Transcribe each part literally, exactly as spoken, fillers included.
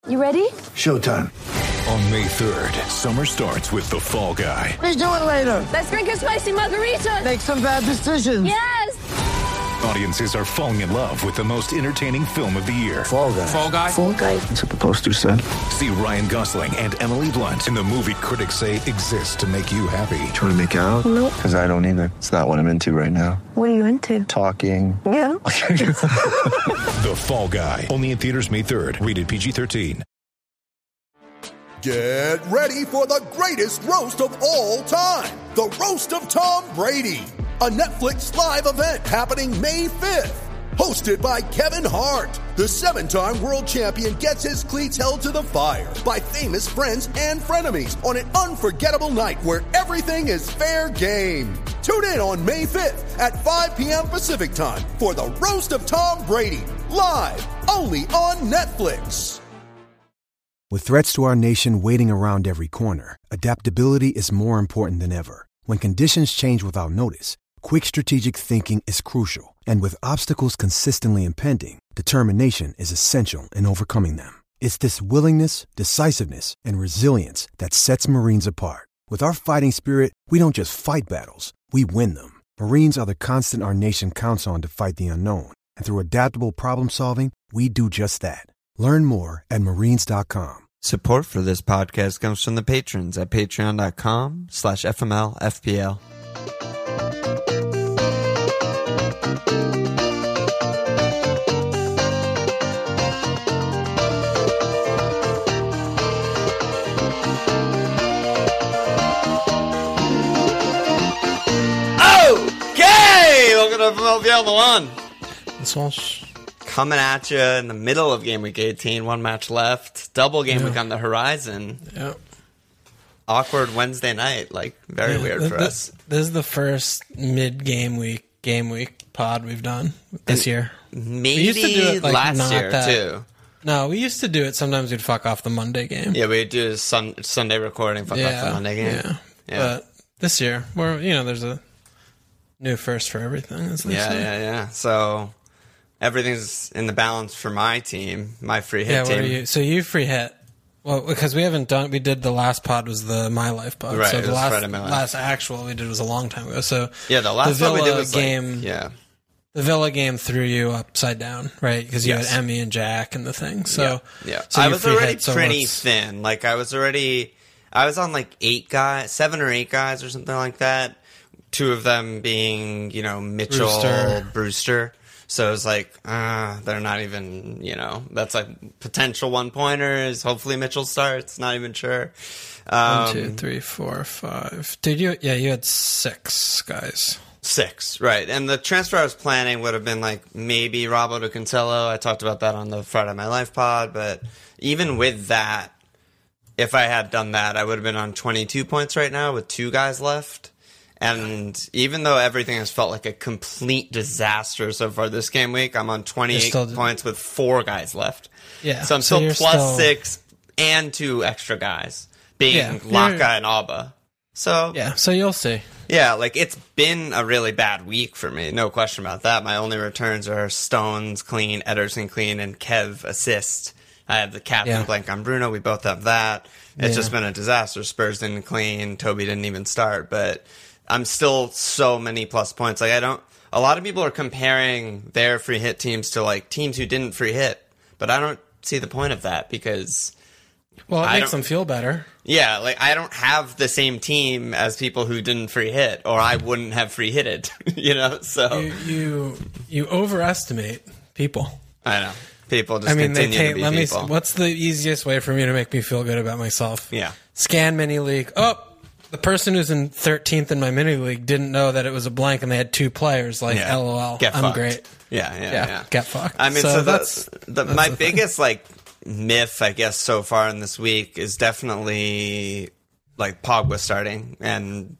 You ready? Showtime. On May third, summer starts with The Fall Guy. Let's do it later. Let's drink a spicy margarita. Make some bad decisions. Yes! Audiences are falling in love with the most entertaining film of the year. Fall Guy. Fall Guy? Fall Guy. That's what the poster said. See Ryan Gosling and Emily Blunt in the movie critics say exists to make you happy. Trying to make it out? Nope. Because I don't either. It's not what I'm into right now. What are you into? Talking. Yeah. The Fall Guy. Only in theaters May third. Rated P G thirteen. Get ready for the greatest roast of all time. The Roast of Tom Brady. A Netflix live event happening May fifth. Hosted by Kevin Hart. The seven-time world champion gets his cleats held to the fire by famous friends and frenemies on an unforgettable night where everything is fair game. Tune in on May fifth at five p.m. Pacific time for the Roast of Tom Brady. Live only on Netflix. With threats to our nation waiting around every corner, adaptability is more important than ever. When conditions change without notice, quick strategic thinking is crucial. And with obstacles consistently impending, determination is essential in overcoming them. It's this willingness, decisiveness, and resilience that sets Marines apart. With our fighting spirit, we don't just fight battles, we win them. Marines are the constant our nation counts on to fight the unknown. And through adaptable problem solving, we do just that. Learn more at marines dot com. Support for this podcast comes from the patrons at patreon.com slash FMLFPL. Okay! Welcome to F M L F P L, the one. This one's Coming at you in the middle of Game Week eighteen, one match left. Double Game Yeah. Week on the horizon. yeah. Awkward Wednesday night, like very Yeah, weird th- for th- us. This is the first mid-game week, game week pod we've done this And year. Maybe used to do it, like, last not year that- too. No, we used to do it. Sometimes we'd fuck off the Monday game. Yeah, we do a sun- Sunday recording, fuck off the Monday game. Yeah. Yeah. But this year, we're you know, there's a new first for everything. As they Yeah, say. yeah, yeah. So everything's in the balance for my team, my free hit Yeah, team. what are you? So you free hit. Well, because we haven't done, we did the last pod was the My Life pod. Right, So it the was last Friday My Life. last actual we did was a long time ago. So Yeah, the last the one we did Villa was game. like, yeah. The Villa game threw you upside down, right? Because you Yes. had Emmy and Jack and the thing. So Yeah, yeah. so I you was free already hit, so pretty let's- thin. Like I was already, I was on like eight guys, seven or eight guys or something like that. Two of them being, you know, Mitchell, Brewster. Brewster. So it was like, uh, they're not even, you know, that's like potential one pointers. Hopefully Mitchell starts. Not even sure. Um, One, two, three, four, five. Did you? Yeah, you had six guys. Six, right. And the transfer I was planning would have been like maybe Robbo to Cancelo. I talked about that on the Friday My Life pod, but even with that, if I had done that, I would have been on twenty-two points right now with two guys left. And even though everything has felt like a complete disaster so far this game week, I'm on twenty-eight still- points with four guys left. Yeah, So I'm so still you're plus still- six and two extra guys, being Yeah, Laka you're- and Alba. So Yeah, so you'll see. yeah, like it's been a really bad week for me, no question about that. My only returns are Stones clean, Ederson clean, and Kev assist. I have the captain Yeah. blank on Bruno. We both have that. It's Yeah. just been a disaster. Spurs didn't clean. Toby didn't even start, but I'm still so many plus points. Like I don't. A lot of people are comparing their free hit teams to like teams who didn't free hit, but I don't see the point of that because. Well, it I makes don't- them feel better. Yeah, like I don't have the same team as people who didn't free hit, or I wouldn't have free hitted. You know, so You you you overestimate people. I know people just I mean, they continue take. to be Let me. people. What's the easiest way for me to make me feel good about myself? Yeah, Scan mini league. Oh, the person who's in thirteenth in my mini league didn't know that it was a blank, and they had two players. Like, yeah. LOL. Get I'm fucked. great. Yeah, yeah, Yeah, yeah. get fucked. I mean, So so, that's- the, the, that's my the thing. biggest like myth, I guess, so far in this week is definitely like Pogba starting, and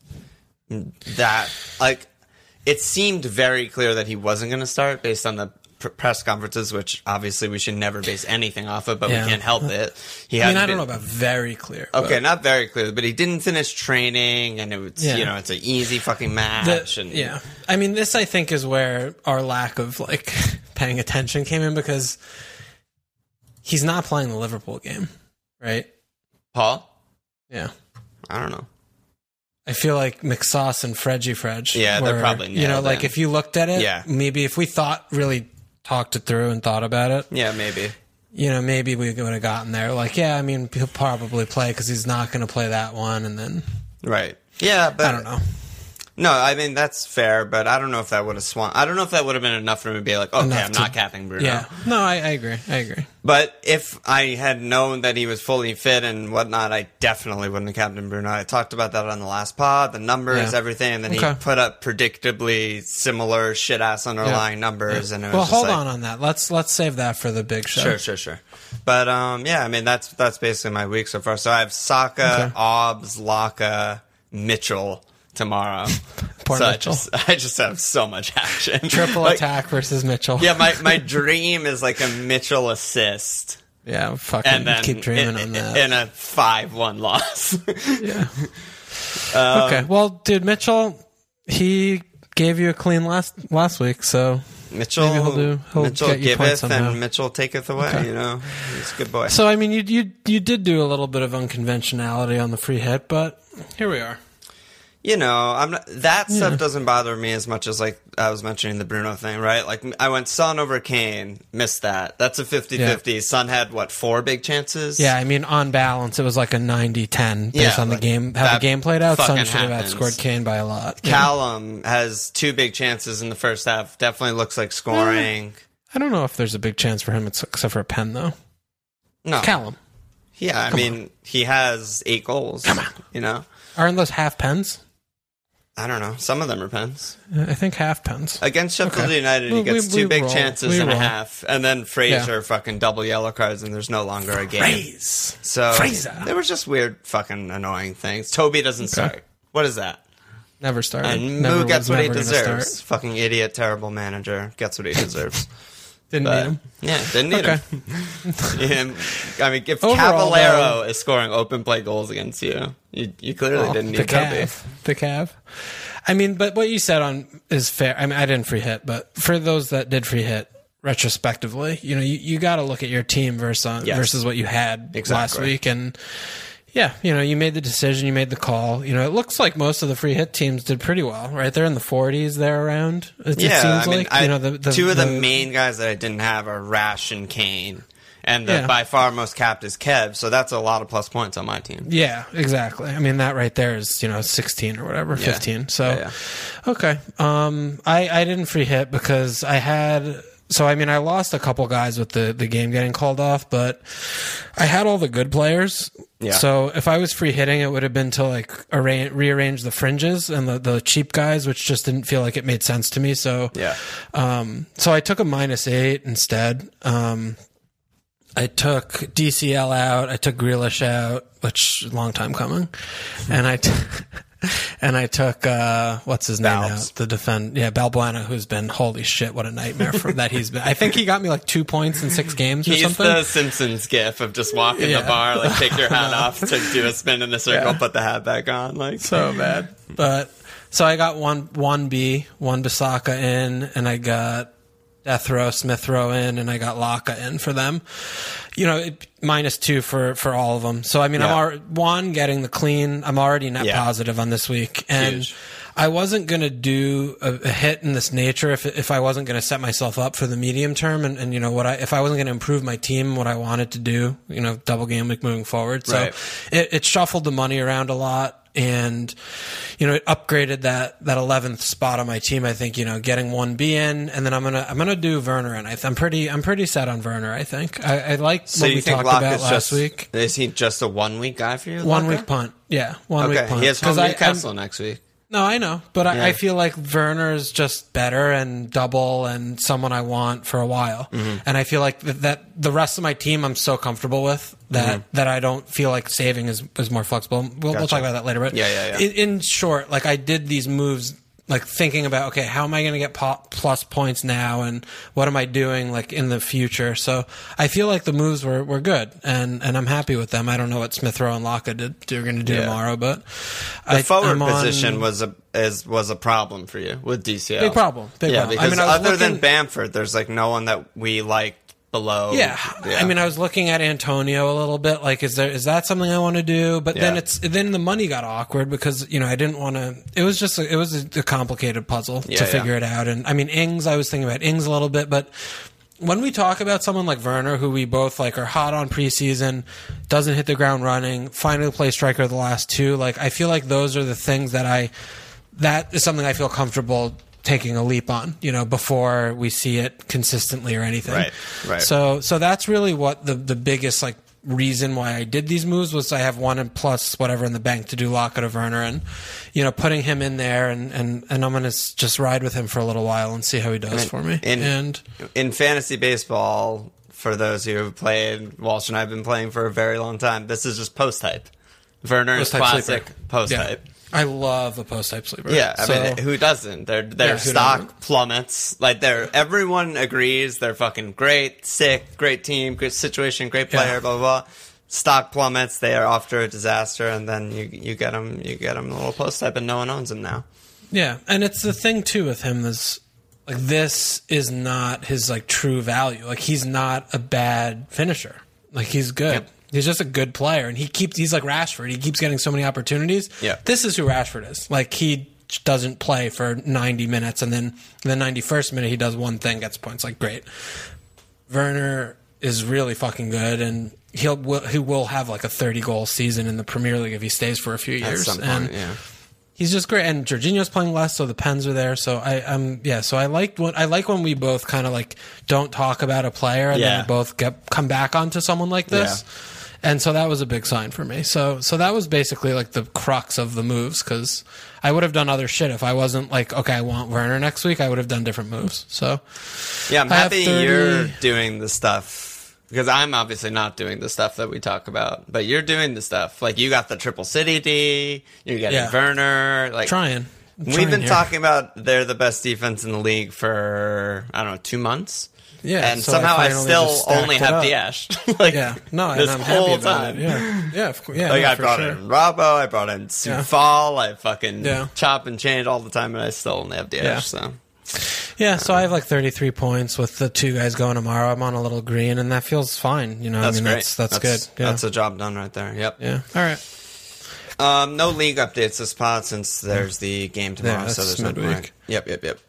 that like it seemed very clear that he wasn't going to start based on the pr- press conferences, which obviously we should never base anything off of, but Yeah. we can't help it. He I mean, hadn't I don't been- know about very clear. Okay, but not very clear, but he didn't finish training, and it was Yeah. you know it's an easy fucking the- match. and yeah, I mean, this I think is where our lack of like paying attention came in, because he's not playing the Liverpool game, right? Paul? Yeah. I don't know. I feel like McSauce and Fredgy Fredge. Yeah, they're were, probably you know, nailed like in. if you looked at it, Yeah. maybe if we thought really talked it through and thought about it, Yeah, maybe. you know, maybe we would have gotten there. Like, yeah, I mean, he'll probably play because he's not going to play that one, and then Right. Yeah, but I don't know. No, I mean that's fair, but I don't know if that would have swung. I don't know if that would have been enough for me to be like, okay, Enough I'm to- not capping Bruno. Yeah, no, I, I agree. I agree. But if I had known that he was fully fit and whatnot, I definitely wouldn't have captained Bruno. I talked about that on the last pod, the numbers, Yeah. everything, and then Okay. he put up predictably similar shit ass underlying Yeah. numbers. Yeah. And it was well, just hold like, on on that. Let's let's save that for the big show. Sure, sure, sure. But um, yeah, I mean that's that's basically my week so far. So I have Saka, Okay. Obbs, Laka, Mitchell tomorrow. Poor so Mitchell. I just I just have so much action. Triple Like, attack versus Mitchell. Yeah, my, my dream is like a Mitchell assist. yeah. Fucking And then keep dreaming in, on that. in a five one loss. yeah. Um, okay. Well, dude, Mitchell, he gave you a clean last last week, so Mitchell, Maybe he'll do- he'll Mitchell get you points giveth somehow. and Mitchell taketh away. Okay. You know, he's a good boy. so I mean, you you you did do a little bit of unconventionality on the free hit, but here we are. You know, I'm not, that stuff doesn't bother me as much as like I was mentioning the Bruno thing, right? Like I went Son over Kane, missed that. That's a fifty-fifty. Son had what, four big chances? Yeah, I mean, on balance, it was like a ninety ten based Yeah, on the like, game, how that the game played out. Son fucking should have happens. outscored Kane by a lot. Yeah. Callum has two big chances in the first half. Definitely looks like scoring. I don't know if there's a big chance for him, except for a pen, though. No. Callum, Yeah, I mean, he has eight goals. Come on. You know? aren't those half pens? I don't know. Some of them are pens. I think half pens. Against Sheffield Okay. United, he We- gets we- two we big roll. chances We and a roll. half. And then Fraser fucking double yellow cards, and there's no longer a game. Praise. So Fraser. there was just weird fucking annoying things. Toby doesn't start. What is that? Never started. And Never Moo gets was what he never gonna deserves. start. Fucking idiot, terrible manager. Gets what he deserves. Didn't But, need him. yeah, didn't need Okay. him. him. I mean, if Overall, Cavallero is scoring open play goals against you, you, you clearly Oh, didn't the need Toby. Cav. The Cav. I mean, but what you said on is fair. I mean, I didn't free hit, but for those that did free hit retrospectively, you know, you, you got to look at your team versus on, Yes. versus what you had last Exactly. week, and yeah, you know, you made the decision, you made the call. You know, it looks like most of the free hit teams did pretty well, right? They're in the forties, they're around. It, Yeah, it seems I mean, like I, you know the, the two of the, the main guys that I didn't have are Rash and Kane, and the Yeah. by far most capped is Kev. So that's a lot of plus points on my team. Yeah, exactly. I mean, that right there is, you know, sixteen or whatever, Yeah. fifteen. So, Yeah, okay. Um, I, I didn't free hit because I had, so I mean, I lost a couple guys with the, the game getting called off, but I had all the good players. Yeah. So if I was free hitting, it would have been to like arrange, rearrange the fringes and the, the cheap guys, which just didn't feel like it made sense to me. So, Yeah. um, so I took a minus eight instead. Um, I took D C L out. I took Grealish out, which is a long time coming, and I t- and I took uh, what's his name Balbs. out, the defend yeah Balbuena, who's been holy shit, what a nightmare for that he's been. I think he got me like two points in six games or He's something. the Simpsons gif of just walking Yeah. the bar, like take your hat off, to do a spin in the circle, Yeah. put the hat back on, like So bad, but so I got one one B, one Bisaka in, and I got Death Row, Smith Row in, and I got Laka in for them. You know, it, minus two for, for all of them. So, I mean, Yeah. I'm already, one, getting the clean. I'm already net Yeah. positive on this week. And Huge. I wasn't going to do a, a hit in this nature if if I wasn't going to set myself up for the medium term. And, and you know, what I if I wasn't going to improve my team, what I wanted to do, you know, double game week moving forward. So Right. it, it shuffled the money around a lot. And, you know, it upgraded that, that eleventh spot on my team. I think, you know, getting one B in, and then I'm going to, I'm going to do Werner. And I th- I'm pretty, I'm pretty set on Werner, I think. I, I like So what you we think talked Locke about is last just week. Is he just a one week guy for you? One Locke? week punt. Yeah. One Okay, week punt. he has home 'Cause I- Newcastle I'm- next week. No, I know, but I, Yeah. I feel like Werner's just better and double and someone I want for a while. Mm-hmm. And I feel like that, that the rest of my team I'm so comfortable with that, Mm-hmm. that I don't feel like saving is, is more flexible. We'll, we'll Gotcha. talk about that later. But Yeah, yeah, yeah. In, in short, like I did these moves, like thinking about, okay, how am I going to get po- plus points now, and what am I doing like in the future? So I feel like the moves were, were good, and, and I'm happy with them. I don't know what Smith Rowe and Laka did, they're going to do Yeah. tomorrow, but The I, forward I'm on- position was a is was a problem for you with D C L. Big problem. Big yeah, problem. because I mean, I was other than looking- Bamford, there's like no one that we liked below. Yeah. yeah. I mean, I was looking at Antonio a little bit. Like, is there is that something I want to do? But then Yeah. it's then the money got awkward because you know I didn't want to. It was just a, it was a, a complicated puzzle Yeah, to yeah. figure it out. And I mean, Ings. I was thinking about Ings a little bit, but when we talk about someone like Werner, who we both like are hot on preseason, doesn't hit the ground running, finally play striker the last two. Like, I feel like those are the things that I that is something I feel comfortable taking a leap on, you know, before we see it consistently or anything. Right, right. So, so that's really what the, the biggest, like, reason why I did these moves was I have one and plus whatever in the bank to do Lockett of Werner and, you know, putting him in there and, and, and I'm going to just ride with him for a little while and see how he does And- for me. in- and In fantasy baseball, for those who have played, Walsh and I have been playing for a very long time, this is just post type. Werner is Post-type classic sleeper. post Yeah. type. I love a post type sleeper. Yeah, I So- mean, who doesn't? Their their Yeah, who stock doesn't? plummets. Like, they're everyone agrees they're fucking great, sick, great team, good situation, great player, Yeah. blah blah blah. Stock plummets. They are off to a disaster, and then you you get them you get them a little post type, and no one owns them now. Yeah, and it's the thing too with him is like this is not his like true value. Like he's not a bad finisher. Like he's good. Yep. He's just a good player, and he keeps. He's like Rashford. He keeps getting so many opportunities. Yeah. This is who Rashford is. Like he doesn't play for ninety minutes, and then in the ninety-first minute he does one thing, gets points. Like great. Werner is really fucking good, and he'll will, he will have like a thirty goal season in the Premier League if he stays for a few At years. some point, and yeah. he's just great, and Jorginho's playing less, so the pens are there. So I, um, yeah. So I like when I like when we both kind of like don't talk about a player, and Yeah. then we both get come back onto someone like this. And so that was a big sign for me. So so that was basically like the crux of the moves because I would have done other shit if I wasn't like, okay, I want Werner next week. I would have done different moves. So Yeah, I'm I have happy thirty you're doing the stuff because I'm obviously not doing the stuff that we talk about, but you're doing the stuff. Like you got the triple city D, you're getting Yeah. Werner. Like trying. I'm we've trying been here. talking about they're the best defense in the league for I don't know two months. Yeah, and so somehow I, finally still just stacked only it have up. Diash. like Yeah, no, this and I'm whole happy about time. it. Yeah, yeah, of course. Yeah, Like no, I for brought sure. in Robbo, I brought in Sufal, I fucking Yeah. chop and change all the time, and I still only have Diash. Yeah. So Yeah, so I have like thirty-three points with the two guys going tomorrow. I'm on a little green, and that feels fine. You know, that's I mean, great. that's that's, good. Yeah. That's a job done right there. Yep. yeah. All right. Um, no league updates this pod since there's the game tomorrow, Yeah, so that's there's no midweek. break. Yep, yep, yep.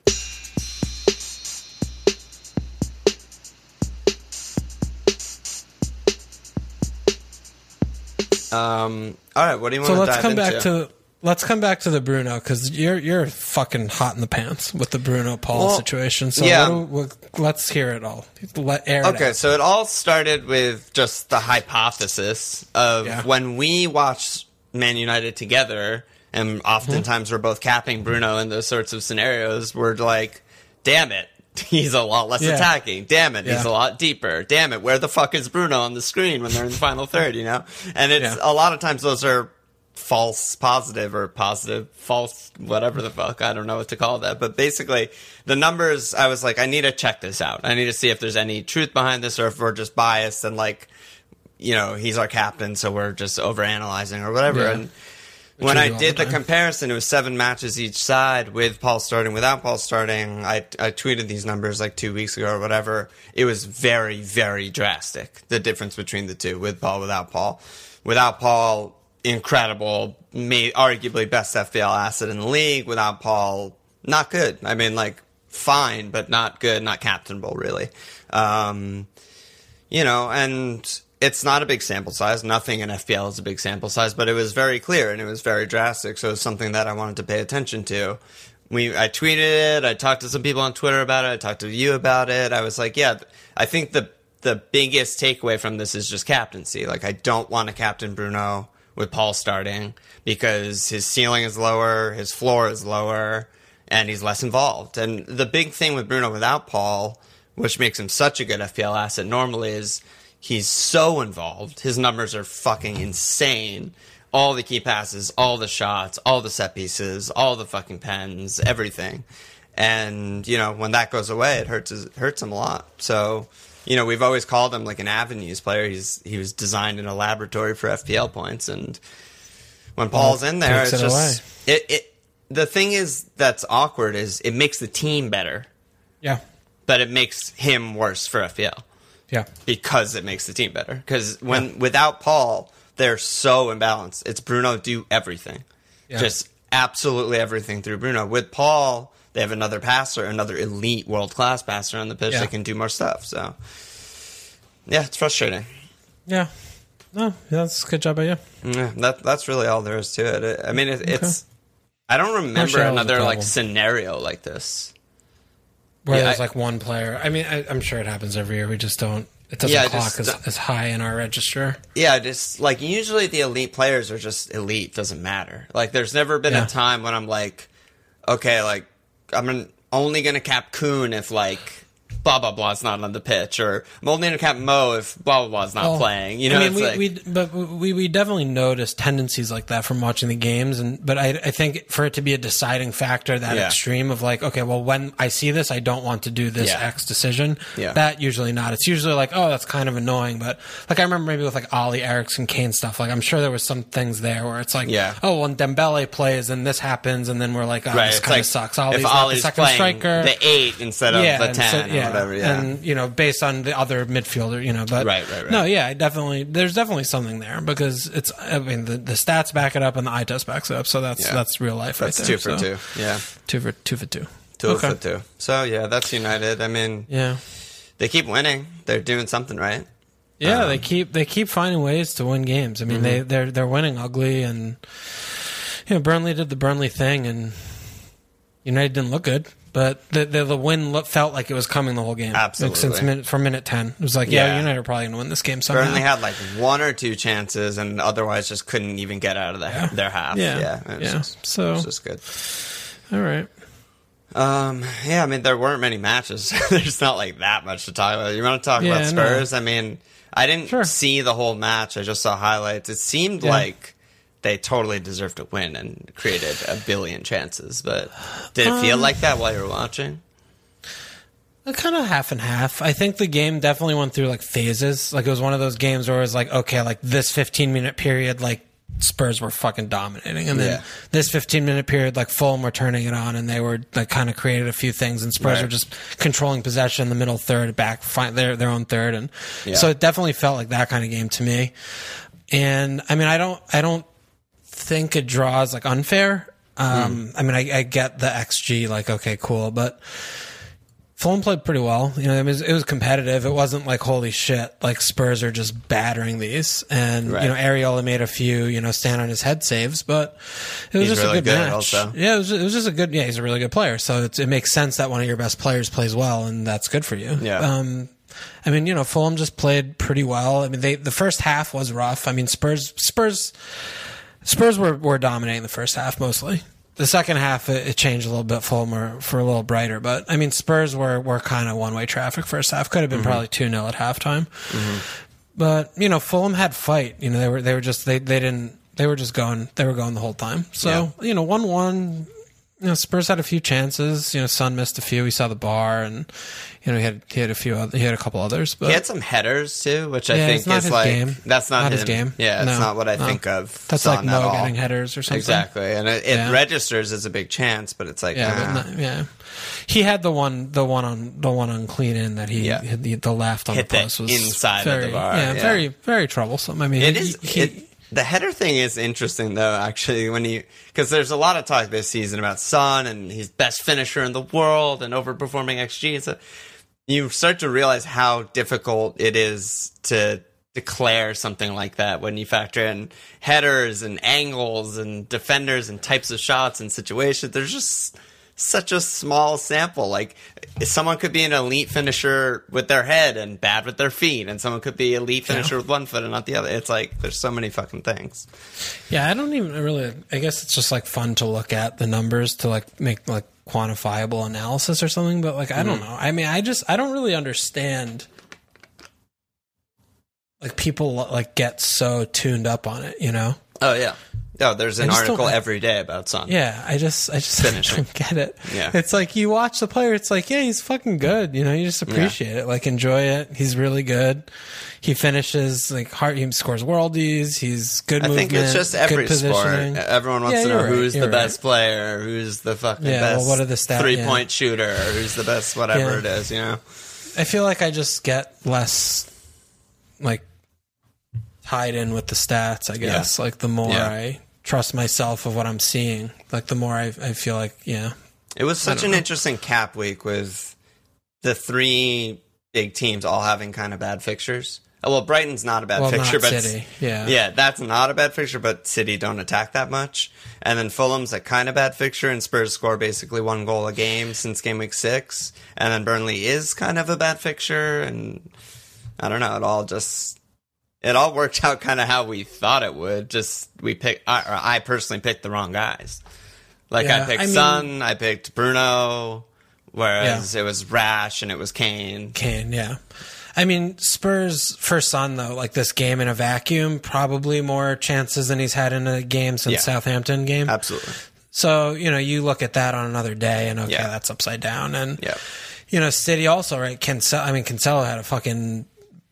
Um. All right. What do you want So to let's dive come into? back to let's come back to the Bruno because you're you're fucking hot in the pants with the Bruno Paul Well, situation. So yeah. what do, what, let's hear it all. Let air it Okay, out. so it all started with just the hypothesis of Yeah. when we watch Man United together, and oftentimes we're both capping Bruno in those sorts of scenarios, we're like, damn it, he's a lot less Yeah. attacking. Damn it, he's Yeah. a lot deeper. Damn it, where the fuck is Bruno on the screen when they're in the final third, you know? And it's Yeah. a lot of times those are false positive or positive false whatever the fuck, I don't know what to call that, but basically the numbers, I was like, I need to check this out. I need to see if there's any truth behind this or if we're just biased and like, you know, he's our captain, so we're just overanalyzing or whatever. Yeah. And when we I do all did the the time. comparison, it was seven matches each side with Paul starting, without Paul starting. I, I tweeted these numbers like two weeks ago or whatever. It was very, very drastic, the difference between the two, with Paul, without Paul. Without Paul, incredible, may, arguably best F P L asset in the league. Without Paul, not good. I mean, like, fine, but not good, not captainable, really. Um, you know, and it's not a big sample size. Nothing in F P L is a big sample size, but it was very clear and it was very drastic. So it was something that I wanted to pay attention to. We, I tweeted it. I talked to some people on Twitter about it. I talked to you about it. I was like, yeah, I think the the biggest takeaway from this is just captaincy. Like, I don't want to captain Bruno with Paul starting because his ceiling is lower, his floor is lower, and he's less involved. And the big thing with Bruno without Paul, which makes him such a good F P L asset normally, is he's so involved. His numbers are fucking insane. All the key passes, all the shots, all the set pieces, all the fucking pens, everything. And, you know, when that goes away, it hurts it hurts him a lot. So, you know, we've always called him like an avenues player. He's he was designed in a laboratory for F P L points, and when Paul's Well, in there, takes it's it just it, it the thing is that's awkward is it makes the team better, Yeah. but it makes him worse for F P L. Yeah. Because it makes the team better. Because when yeah. without Paul, they're so imbalanced. It's Bruno do everything. Yeah. Just absolutely everything through Bruno. With Paul, they have another passer, another elite world-class passer on the pitch yeah. that can do more stuff. So, yeah, it's frustrating. Yeah. No, that's a good job by you. Yeah, that, that's really all there is to it. I mean, it, okay. it's... I don't remember another, like, scenario like this. Where yeah, there's I, like one player. I mean, I, I'm sure it happens every year. We just don't. It doesn't yeah, clock just, as, as high in our register. Yeah, just like usually the elite players are just elite. Doesn't matter. Like there's never been yeah. a time when I'm like, okay, like I'm only gonna cap Kuhn if like blah blah blah is not on the pitch, or I'm only gonna cap Mo if blah blah blah is not well, playing. You know, I mean, we, like, we but we we definitely noticed tendencies like that from watching the games, and but I I think for it to be a deciding factor, that yeah. extreme of like, okay, well, when I see this, I don't want to do this yeah. X decision. Yeah. That usually not. It's usually like, oh, that's kind of annoying, but like I remember maybe with like Ollie, Eriksson, Kane stuff. Like I'm sure there was some things there where it's like, yeah. oh, when Dembele plays and this happens, and then we're like, oh, right. this kind of like, sucks. Ollie's if not Ollie's the second playing striker, the eight instead of yeah, the ten so, yeah. or whatever. Yeah. And you know, based on the other midfielder, you know, but right, right, right. no, yeah, I definitely, there's definitely something there because it's, I mean, the, the stats back it up and the eye test backs it up, so that's yeah. that's real life. That's right two there, for so. two, yeah, two for two for two, two okay. for two. So yeah, that's United. I mean, yeah, they keep winning. They're doing something right. Yeah, um, they keep they keep finding ways to win games. I mean, mm-hmm. they they're they're winning ugly, and you know, Burnley did the Burnley thing, and United didn't look good. But the, the the win look, felt like it was coming the whole game. Absolutely. Like since minute, from minute ten. It was like, yeah, yeah United are probably going to win this game somehow. Burnley had like one or two chances and otherwise just couldn't even get out of the, yeah. their half. Yeah. Yeah. yeah. Just, so, it was just good. All right. Um, yeah, I mean, there weren't many matches. There's not like that much to talk about. You want to talk yeah, about Spurs? No. I mean, I didn't sure. see the whole match. I just saw highlights. It seemed yeah. like they totally deserved to win and created a billion chances. But did it feel um, like that while you were watching? Kind of half and half. I think the game definitely went through like phases. Like it was one of those games where it was like, okay, like this fifteen minute period, like Spurs were fucking dominating, and then yeah. this fifteen minute period, like Fulham were turning it on, and they were like kind of created a few things, and Spurs right. were just controlling possession in the middle third, back find their their own third, and yeah. so it definitely felt like that kind of game to me. And I mean, I don't, I don't think a draw is like unfair. Um, mm. I mean, I, I get the X G, like okay, cool, but Fulham played pretty well. You know, it was, it was competitive. It wasn't like, holy shit, like Spurs are just battering these. And, right. you know, Areola made a few, you know, stand on his head saves, but it was he's just really a good, good match. Also. Yeah, it was, it was just a good, yeah, he's a really good player. So it's, it makes sense that one of your best players plays well, and that's good for you. Yeah. Um, I mean, you know, Fulham just played pretty well. I mean, they, the first half was rough. I mean, Spurs, Spurs, Spurs were, were dominating the first half mostly. The second half, it, it changed a little bit. Fulham were for a little brighter, but I mean, Spurs were, were kind of one way traffic first half. Could have been mm-hmm. probably two nil at halftime, mm-hmm. but you know, Fulham had fight. You know, they were they were just they, they didn't they were just going they were going the whole time. So yeah. you know, one one. You know, Spurs had a few chances. You know, Son missed a few. He saw the bar, and you know, he had he had a few. Other, he had a couple others. But he had some headers too, which I yeah, think it's not is his like game. that's not, not him. his game. Yeah, no, it's not what I no. think of. That's Son like Mo at getting all. headers or something. Exactly, and it, it yeah. registers as a big chance, but it's like yeah, nah. but not, yeah. He had the one, the one on the one on clean in that he yeah. hit the, the left on hit the post was inside very, of the bar. Yeah, yeah, very very troublesome. I mean, it he, is. He, it, The header thing is interesting, though, actually, when you because there's a lot of talk this season about Son and he's best finisher in the world and overperforming X G. So you start to realize how difficult it is to declare something like that when you factor in headers and angles and defenders and types of shots and situations. There's just such a small sample. Like someone could be an elite finisher with their head and bad with their feet, and someone could be elite finisher yeah. with one foot and not the other. It's like there's so many fucking things. Yeah, I don't even really. I guess it's just like fun to look at the numbers to like make like quantifiable analysis or something. But like I mm-hmm. don't know. I mean, I just I don't really understand. Like people like get so tuned up on it, you know? Oh yeah. Oh, there's an article every day about Son. Yeah, I just, I just don't get it. Yeah. It's like you watch the player, it's like, yeah, he's fucking good. You know, you just appreciate yeah. it, like enjoy it. He's really good. He finishes like hard. He scores worldies. He's good. I movement, think it's just every sport. Everyone wants yeah, to know right, who's the right. best player, who's the fucking yeah, best well, what are the stats? three point yeah. shooter, who's the best whatever yeah. it is. You know. I feel like I just get less like tied in with the stats, I guess. Yeah. Like the more yeah. I trust myself of what I'm seeing, like the more I, I feel like, yeah. It was such an know. interesting cap week with the three big teams all having kind of bad fixtures. Well, Brighton's not a bad well, fixture, not but City. Yeah. yeah, that's not a bad fixture, but City don't attack that much. And then Fulham's a kind of bad fixture, and Spurs score basically one goal a game since game week six. And then Burnley is kind of a bad fixture, and I don't know, it all just it all worked out kind of how we thought it would. Just we picked, I, or I personally picked the wrong guys. Like yeah, I picked I mean, Son, I picked Bruno, whereas yeah. it was Rash and it was Kane. Kane, yeah. I mean, Spurs for Son, though, like this game in a vacuum, probably more chances than he's had in a game since yeah. Southampton game. Absolutely. So, you know, you look at that on another day and, okay, yeah. that's upside down. And, yeah. you know, City also, right? Cancelo, I mean, Cancelo had a fucking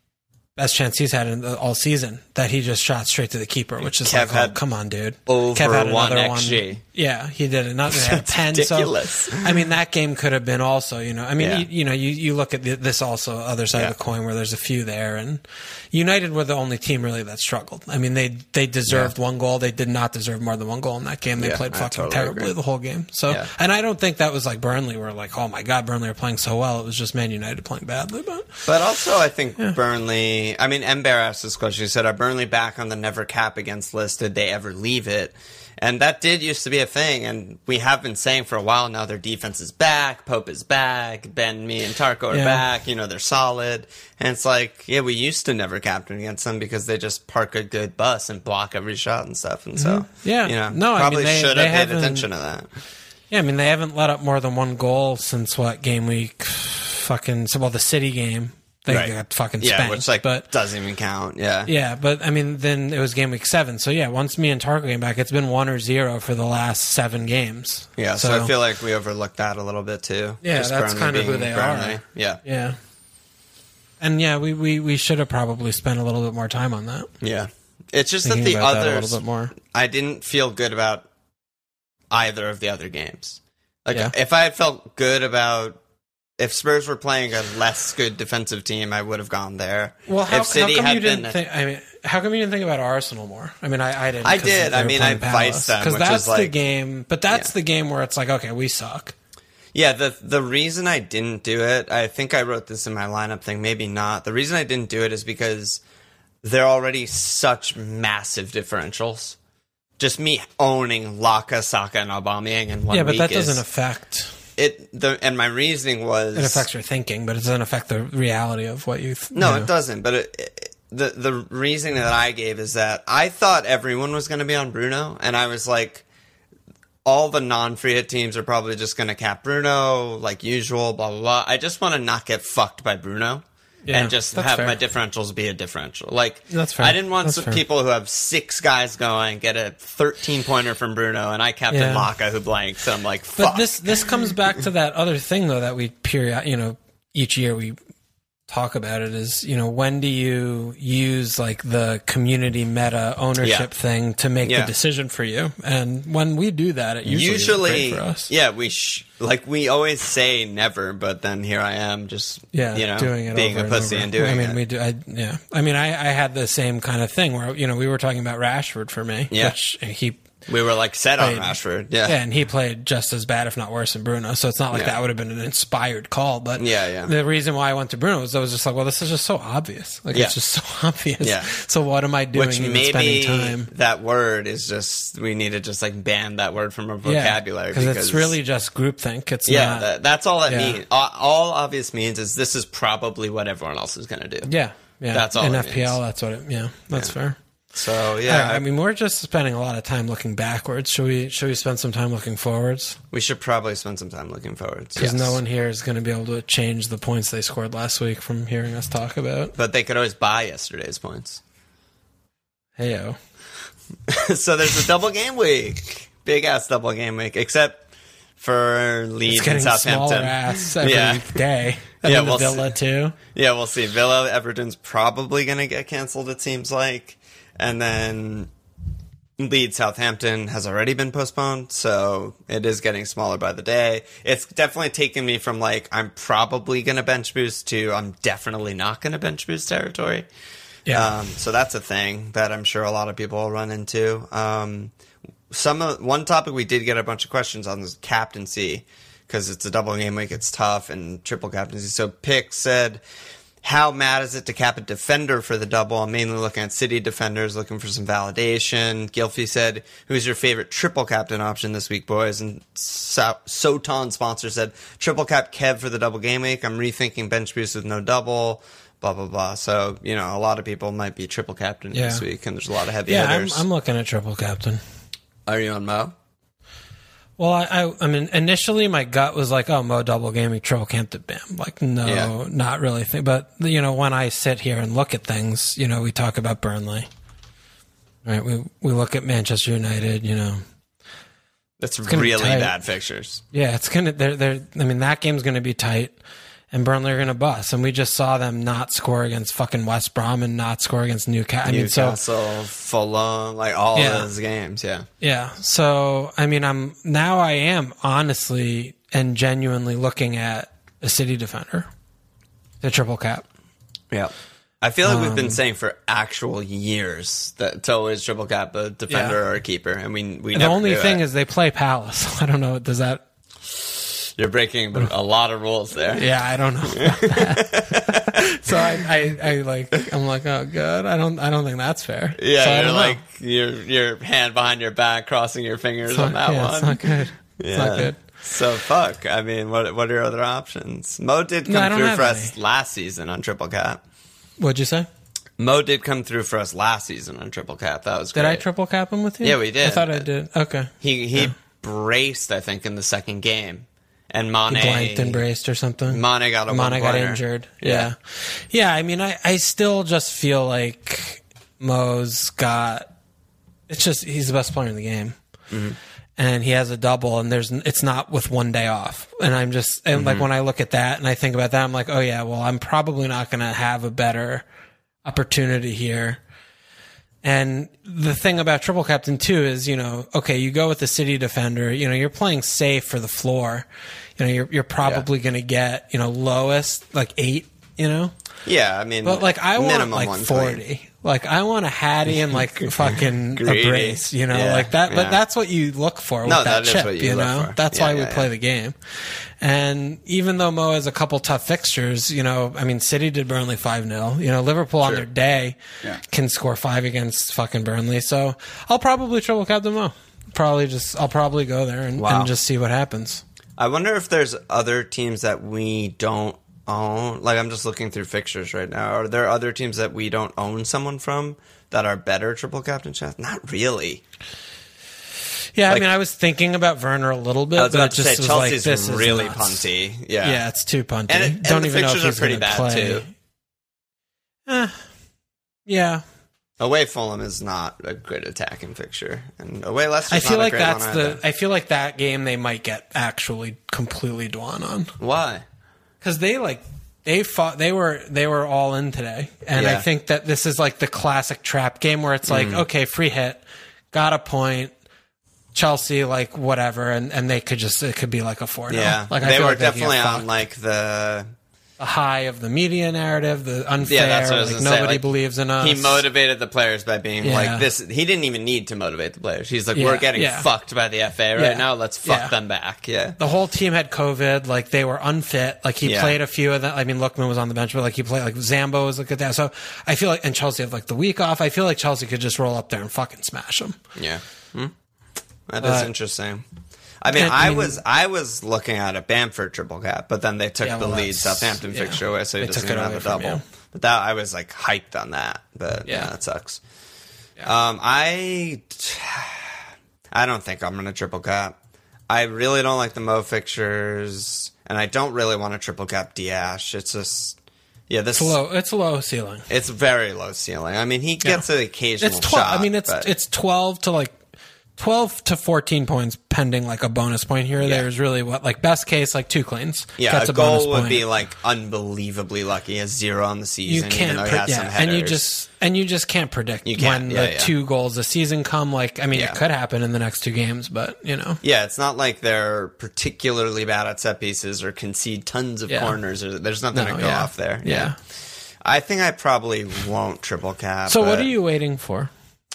best chance he's had in the, all season that he just shot straight to the keeper, which is Kev like, had oh, come on, dude. Over Kev had one another X G. One. Yeah, he did it. Not had ten. Ridiculous. So, I mean, that game could have been also, you know, I mean, yeah. you, you know, you, you look at the, this also other side yeah. of the coin where there's a few there, and United were the only team really that struggled. I mean, they they deserved yeah. one goal. They did not deserve more than one goal in that game. They yeah, played I fucking totally terribly agree. the whole game. So, yeah. and I don't think that was like Burnley where like, oh my God, Burnley are playing so well. It was just Man United playing badly. But, but also I think yeah. Burnley, I mean, Ember asked this question. He said, are Burnley back on the never cap against list? Did they ever leave it? And that did used to be a thing, and we have been saying for a while now their defense is back, Pope is back, Ben, me, and Tarko are yeah. back, you know, they're solid. And it's like, yeah, we used to never captain against them because they just park a good bus and block every shot and stuff. And so, mm-hmm. yeah. you know, no, probably I mean, they, should they have paid haven't- attention to that. Yeah, I mean, they haven't let up more than one goal since what, game week fucking, so, well, the City game. They Right. got fucking Yeah, spanked. which like but, doesn't even count. Yeah. yeah, but I mean, then it was game week seven. So yeah, once me and Tarko came back, it's been one or zero for the last seven games. Yeah, so, so I feel like we overlooked that a little bit too. Yeah, Just that's Burnley kind of who being they Burnley. are. Yeah. Yeah. And yeah, we, we, we should have probably spent a little bit more time on that. Yeah. It's just Thinking that the about that others, a little bit more. I didn't feel good about either of the other games. Like, Yeah. if I had felt good about, if Spurs were playing a less good defensive team, I would have gone there. Well, how, if City how come had you didn't been, think? I mean, how come you didn't think about Arsenal more? I mean, I, I didn't. I 'cause did. they I were mean, I playing Palace. viced them, because which that's is like- the game. But that's Yeah. the game where it's like, okay, we suck. Yeah, the the reason I didn't do it, I think I wrote this in my lineup thing, maybe not. The reason I didn't do it is because they're already such massive differentials. Just me owning Laka, Saka, and Aubameyang in one Yeah, but week that is- doesn't affect. it. The and my reasoning was It affects your thinking, but it doesn't affect the reality of what you. Th- no, you know. it doesn't. But it, it, the the reasoning that I gave is that I thought everyone was going to be on Bruno, and I was like, all the non-free hit teams are probably just going to cap Bruno like usual. Blah blah blah. I just want to not get fucked by Bruno. Yeah, and just that's have fair. my differentials be a differential. Like, That's fair. I didn't want That's some fair. people who have six guys going get a thirteen pointer from Bruno, and I captain Yeah. Laka who blanks. So I'm like, But fuck. this this comes back to that other thing though that we period you know each year we talk about it is you know when do you use like the community meta ownership Yeah. thing to make Yeah. the decision for you, and when we do that, it usually, Usually, is great for us. yeah, we sh- like we always say never, but then here I am, just Yeah, you know, doing it being over a pussy and, and, over. doing I mean, it. we do. I, yeah, I mean, I, I had the same kind of thing where you know we were talking about Rashford for me, Yeah. which he. We were like set on played- Rashford, yeah, Yeah, and he played just as bad, if not worse, than Bruno. So it's not like Yeah. that would have been an inspired call. But Yeah, yeah. the reason why I went to Bruno was I was just like, well, this is just so obvious. Like Yeah. it's just so obvious. Yeah. So what am I doing? Which even maybe spending time? that word is just we need to just like ban that word from our vocabulary because it's really just groupthink. It's yeah, not. that, that's all that Yeah. means. All, all obvious means is this is probably what everyone else is going to do. yeah, yeah. That's all In it F P L, means. that's what it. Yeah, that's Yeah. fair. So All yeah, right, I mean, we're just spending a lot of time looking backwards. Should we? Should we spend some time looking forwards? we should probably spend some time looking forward. Because yes. no one here is going to be able to change the points they scored last week from hearing us talk about. But they could always buy yesterday's points. Heyo. So there's a double game week, big ass double game week, except for Leeds It's getting and Southampton. smaller ass every Yeah. day. And Yeah, then the we'll Villa see. too. Yeah, we'll see. Villa, Everton's probably going to get canceled, it seems like. And then Leeds Southampton has already been postponed, so it is getting smaller by the day. It's definitely taken me from like I'm probably going to bench boost to I'm definitely not going to bench boost territory. Yeah. Um, so that's a thing that I'm sure a lot of people will run into. Um, some of, one topic we did get a bunch of questions on is captaincy, because it's a double game week, it's tough, and triple captaincy. So Pick said, how mad is it to cap a defender for the double? I'm mainly looking at City defenders, looking for some validation. Gilfy said, who's your favorite triple captain option this week, boys? And so- Soton sponsor said, triple cap Kev for the double game week. I'm rethinking bench boost with no double, blah, blah, blah. So, you know, a lot of people might be triple captain yeah. this week, and there's a lot of heavy yeah, hitters. I'm, I'm looking at triple captain. Are you on Mo? Well, I, I, I mean, initially my gut was like, oh, Mo double gaming, triple captain, bam. Like, no, Yeah. not really. Th- but, you know, when I sit here and look at things, you know, we talk about Burnley. Right? We we look at Manchester United, you know. That's gonna be really tight. bad fixtures. Yeah, it's going to, they're, they're, I mean, that game's going to be tight, and Burnley are going to bust. And we just saw them not score against fucking West Brom and not score against Newcastle. I mean, so. Newcastle, Fulham, like all Yeah. of those games, yeah. Yeah. So, I mean, I'm now I am honestly and genuinely looking at a City defender, the triple cap. Yeah. I feel like we've Um, been saying for actual years that to always triple cap a defender Yeah. or a keeper, and we we The never only do thing it. is they play Palace. I don't know. Does that? You're breaking a lot of rules there. Yeah, I don't know about that. So I, I, I like, I'm like, oh god, I don't, I don't think that's fair. Yeah, so I you're don't know. like your your hand behind your back, crossing your fingers It's on not- that yeah, one. It's not good. It's Yeah. not good. So fuck. I mean, what what are your other options? Mo did No, I come don't through have for us any. last season on triple cap. What'd you say? Mo did come through for us last season on triple cap. That was Did great. I triple cap him with you? Yeah, we did. I thought I did. Okay. He he braced, I think, in the second game, and Mane He blanked and braced or something. Mane got a Mane got one-pointer. injured. Yeah. Yeah. Yeah, I mean, I, I still just feel like Mo's got... It's just, he's the best player in the game. Mm-hmm. And he has a double, and there's it's not with one day off. And I'm just... And, Mm-hmm. like, when I look at that and I think about that, I'm like, oh, yeah, well, I'm probably not going to have a better opportunity here. And the thing about triple captain too is, you know, okay, you go with the City defender, you know, you're playing safe for the floor. You know, you're you're probably going to get, you know, lowest like eight, you know. Yeah, I mean, But like I want minimum like one forty. twenty. Like I want a Hattie and like fucking a Greedy. brace, you know, Yeah, like that. yeah. But that's what you look for with No, that that is chip, what you you look know. for. That's Yeah, why we yeah, play yeah. the game. And even though Mo has a couple tough fixtures, you know, I mean, City did Burnley five nil. You know, Liverpool on Sure. their day Yeah. can score five against fucking Burnley. So I'll probably triple captain Mo. Probably just I'll probably go there and, Wow. and just see what happens. I wonder if there's other teams that we don't own. Like, I'm just looking through fixtures right now. Are there other teams that we don't own someone from that are better triple captain shots? Not really. Yeah, Like- I mean, I was thinking about Werner a little bit, I was but about it to say just was like Chelsea's this is really nuts. punty. Yeah, Yeah, it's too punty. And it- and Don't the even know if fixtures are he's pretty going to bad, play. too. Eh, yeah, Away Fulham is not a good attacking fixture, and away Leicester. I feel not like a great that's one the. either. I feel like that game they might get actually completely drawn on Why? because they like they fought. They were they were all in today, and I Yeah. think that this is like the classic trap game where it's like, Mm. okay, free hit, got a point. Chelsea, like whatever, and, and they could just it could be like a four. Yeah, like I they feel were like they could get definitely on fucked. like the. a high of the media narrative, the unfair. Yeah, that's what I was like gonna say. nobody Like, believes in us. He motivated the players by being Yeah. like this. He didn't even need to motivate the players. He's like, Yeah, we're getting yeah. fucked by the F A right Yeah. now. Let's fuck Yeah. them back. Yeah. The whole team had COVID. Like they were unfit. Like he Yeah. played a few of them. I mean, Lookman was on the bench, but like he played like Zambo was like at that. So I feel like and Chelsea have like the week off. I feel like Chelsea could just roll up there and fucking smash them. Yeah. Hmm? That is Uh, interesting. I mean, and- I I mean- was I was looking at a Bamford triple cap, but then they took Yeah, the well, Leeds that's- Southampton yeah. fixture away, so he They doesn't took it even have away a from double. you. But that I was like hyped on that. But yeah, Yeah. that sucks. Um, I I don't think I'm gonna triple cap. I really don't like the Mo fixtures, and I don't really want to triple cap Diash. It's just yeah, this It's low. It's low ceiling. It's very low ceiling. I mean, he gets an occasional It's twelve. shot. I mean, it's but- it's twelve to like twelve to fourteen points pending like a bonus point here. Yeah. There's really what, like best case, like two cleans. Yeah, gets a, a bonus goal would point. be like unbelievably lucky, a zero on the You season. can't, even though he pre- has some yeah, headers. and you just and you just can't predict You can't, when yeah, the yeah. two goals a season come. Like, I mean, Yeah. it could happen in the next two games, but you know, Yeah, it's not like they're particularly bad at set pieces or concede tons of Yeah. corners. Or there's nothing No, to go yeah. off there. Yeah. I think I probably won't triple cap. So, what but are you waiting for?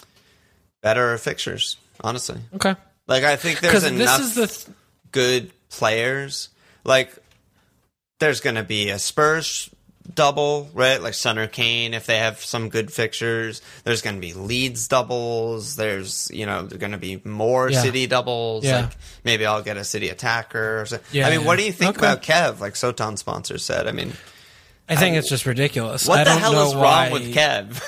Better fixtures, honestly. Okay, Like, I think there's because enough this is the. Th- good players. Like, there's going to be a Spurs double, right? Like Son or Kane, if they have some good fixtures. There's going to be Leeds doubles. There's, you know, there's going to be more Yeah. City doubles. Yeah. Like, maybe I'll get a City attacker. Or something. Yeah, I mean, yeah. what do you think Okay. about Kev? Like Soton sponsor said. I mean, I think it's just ridiculous. what I the don't hell know is why, wrong with Kev?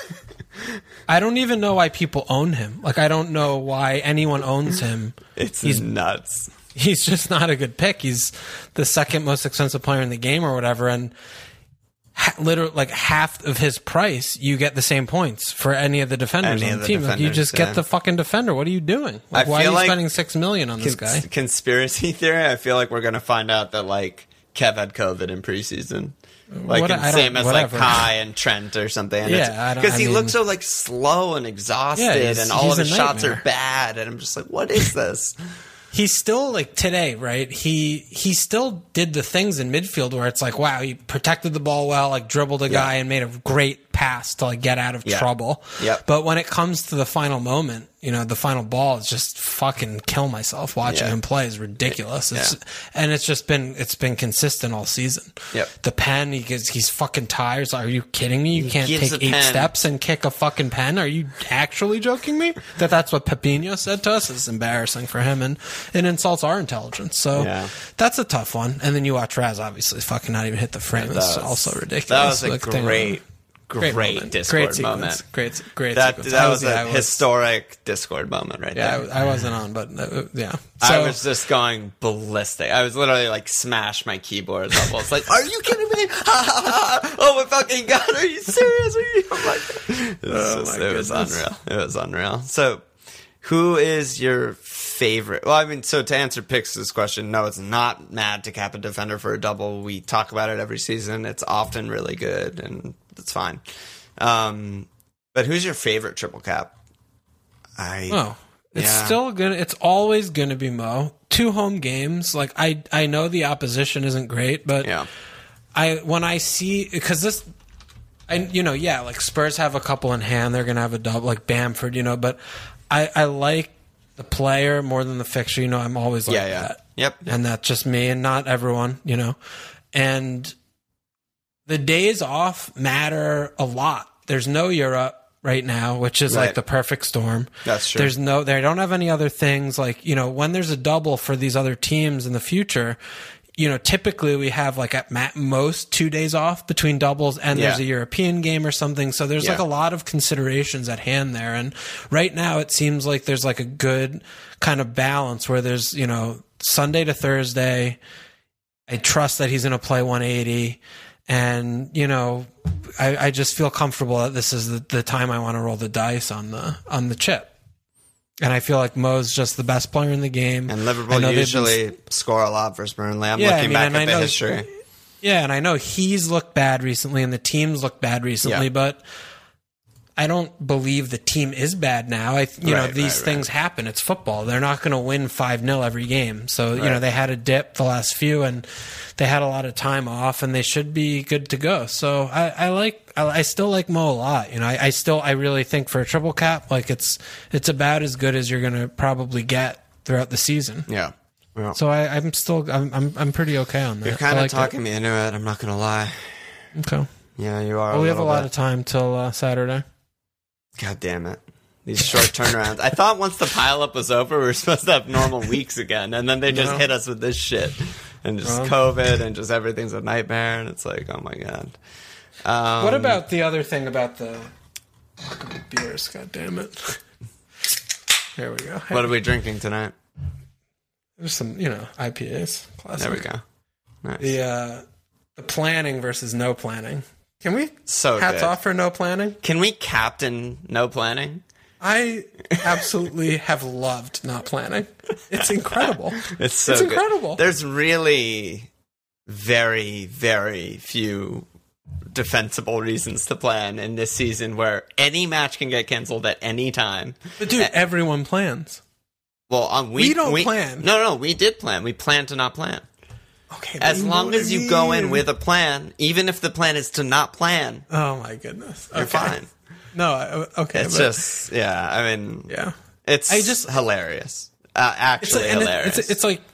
I don't even know why people own him. Like, I don't know why anyone owns him. It's He's nuts. he's just not a good pick. He's the second most expensive player in the game or whatever. And ha- literally, like half of his price, you get the same points for any of the defenders Any on of the the team. Like, you defenders, just yeah. get the fucking defender. What are you doing? Like, I why are feel you like spending six million on this Cons- guy? Conspiracy theory. I feel like we're going to find out that, like, Kev had COVID in preseason. Like, What- and I don't- same as whatever. like Kai and Trent or something. And Yeah, I don't- because I he mean- looks so like slow and exhausted, Yeah, he's- and all he's of his a shots nightmare. are bad. And I'm just like, what is this? He's still like today, right? He he still did the things in midfield where it's like, wow, he protected the ball well, like dribbled a guy and made a great pass to like get out of Yeah. trouble. Yep. But when it comes to the final moment, you know, the final ball is just fucking kill myself watching Yeah. him play is ridiculous. It's, and it's just been it's been consistent all season. Yep. The pen, he gets, he's fucking tired. So are you kidding me? You can't gives take a eight pen. steps and kick a fucking pen. Are you actually joking me? That that's what Pepinho said to us. It's embarrassing for him, and it insults our intelligence. So Yeah. that's a tough one. And then you watch Raz obviously fucking not even hit the frame. That It's was- also ridiculous. That was a Like, thing- great, great, moment. Discord great sequence. moment. Great, great. That sequence. that I was yeah, a I was- historic Discord moment right Yeah, there. I, I wasn't on, but uh, yeah. I So- was just going ballistic. I was literally like smash my keyboard level. It's like, are you kidding me? Oh my fucking god, are you serious? Are you? Oh my god. It was, Oh just- my it was goodness. unreal. It was unreal. So, who is your favorite? Well, I mean, so to answer Pix's question, no, it's not mad to cap a defender for a double. We talk about it every season. It's often really good, and it's fine. Um, but who's your favorite triple cap? I Oh, it's Yeah. still gonna. It's always gonna be Mo. Two home games. Like I, I know the opposition isn't great, but yeah. I when I see because this, and you know, yeah, like Spurs have a couple in hand. They're gonna have a double, like Bamford, you know. But I, I like the player more than the fixture. You know, I'm always like Yeah, yeah. that. Yep. And that's just me, and not everyone, you know. And the days off matter a lot. There's no Europe right now, which is Right. like the perfect storm. That's true. There's no, they don't have any other things like, you know, when there's a double for these other teams in the future, you know, typically we have like at ma- most two days off between doubles and Yeah. there's a European game or something. So there's Yeah. like a lot of considerations at hand there. And right now it seems like there's like a good kind of balance where there's, you know, Sunday to Thursday. I trust that he's going to play one eighty. And, you know, I, I just feel comfortable that this is the, the time I want to roll the dice on the on the chip. And I feel like Mo's just the best player in the game. And I Liverpool know they've usually been- score a lot versus Burnley. I'm Yeah, I looking mean, back and at I the know- history. Yeah, and I know he's looked bad recently and the team's looked bad recently, Yeah. but I don't believe the team is bad now. I, you know, Right, these right, things right. happen. It's football. They're not going to win five nil every game. So, you Right. know, they had a dip the last few and they had a lot of time off and they should be good to go. So I, I like, I, I still like Mo a lot. You know, I, I still, I really think for a triple cap, like it's, it's about as good as you're going to probably get throughout the season. Yeah. Well, So I, I'm still, I'm, I'm, I'm pretty okay on that. you're kind I of like it. talking me into it. I'm not going to lie. Okay. Yeah, you are. Well, we have a little lot bit. of time till uh, Saturday. God damn it. These short turnarounds. I thought once the pileup was over, we were supposed to have normal weeks again. And then they just No. hit us with this shit. And just Well. COVID and just everything's a nightmare. And it's like, oh my God. Um, What about the other thing about the fucking beers? God damn it! Here we go. Hey, What are we drinking tonight? There's some, you know, I P As. Classic. There we go. Nice. The uh, the planning versus no planning. Can we So hats good. off for no planning? Can we captain no planning? I absolutely have loved not planning. It's incredible. It's so it's incredible. Good. There's really very, very few defensible reasons to plan in this season where any match can get canceled at any time. But dude, uh, everyone plans. Well, um, we, we don't we, plan. No, no, we did plan. We planned to not plan. Okay, as long as you go in with a plan, even if the plan is to not plan. Oh my goodness, you're okay. fine. No, I, okay, it's but, just yeah. I mean, yeah, it's I just hilarious. Uh, actually, it's, hilarious. It, it's, it's like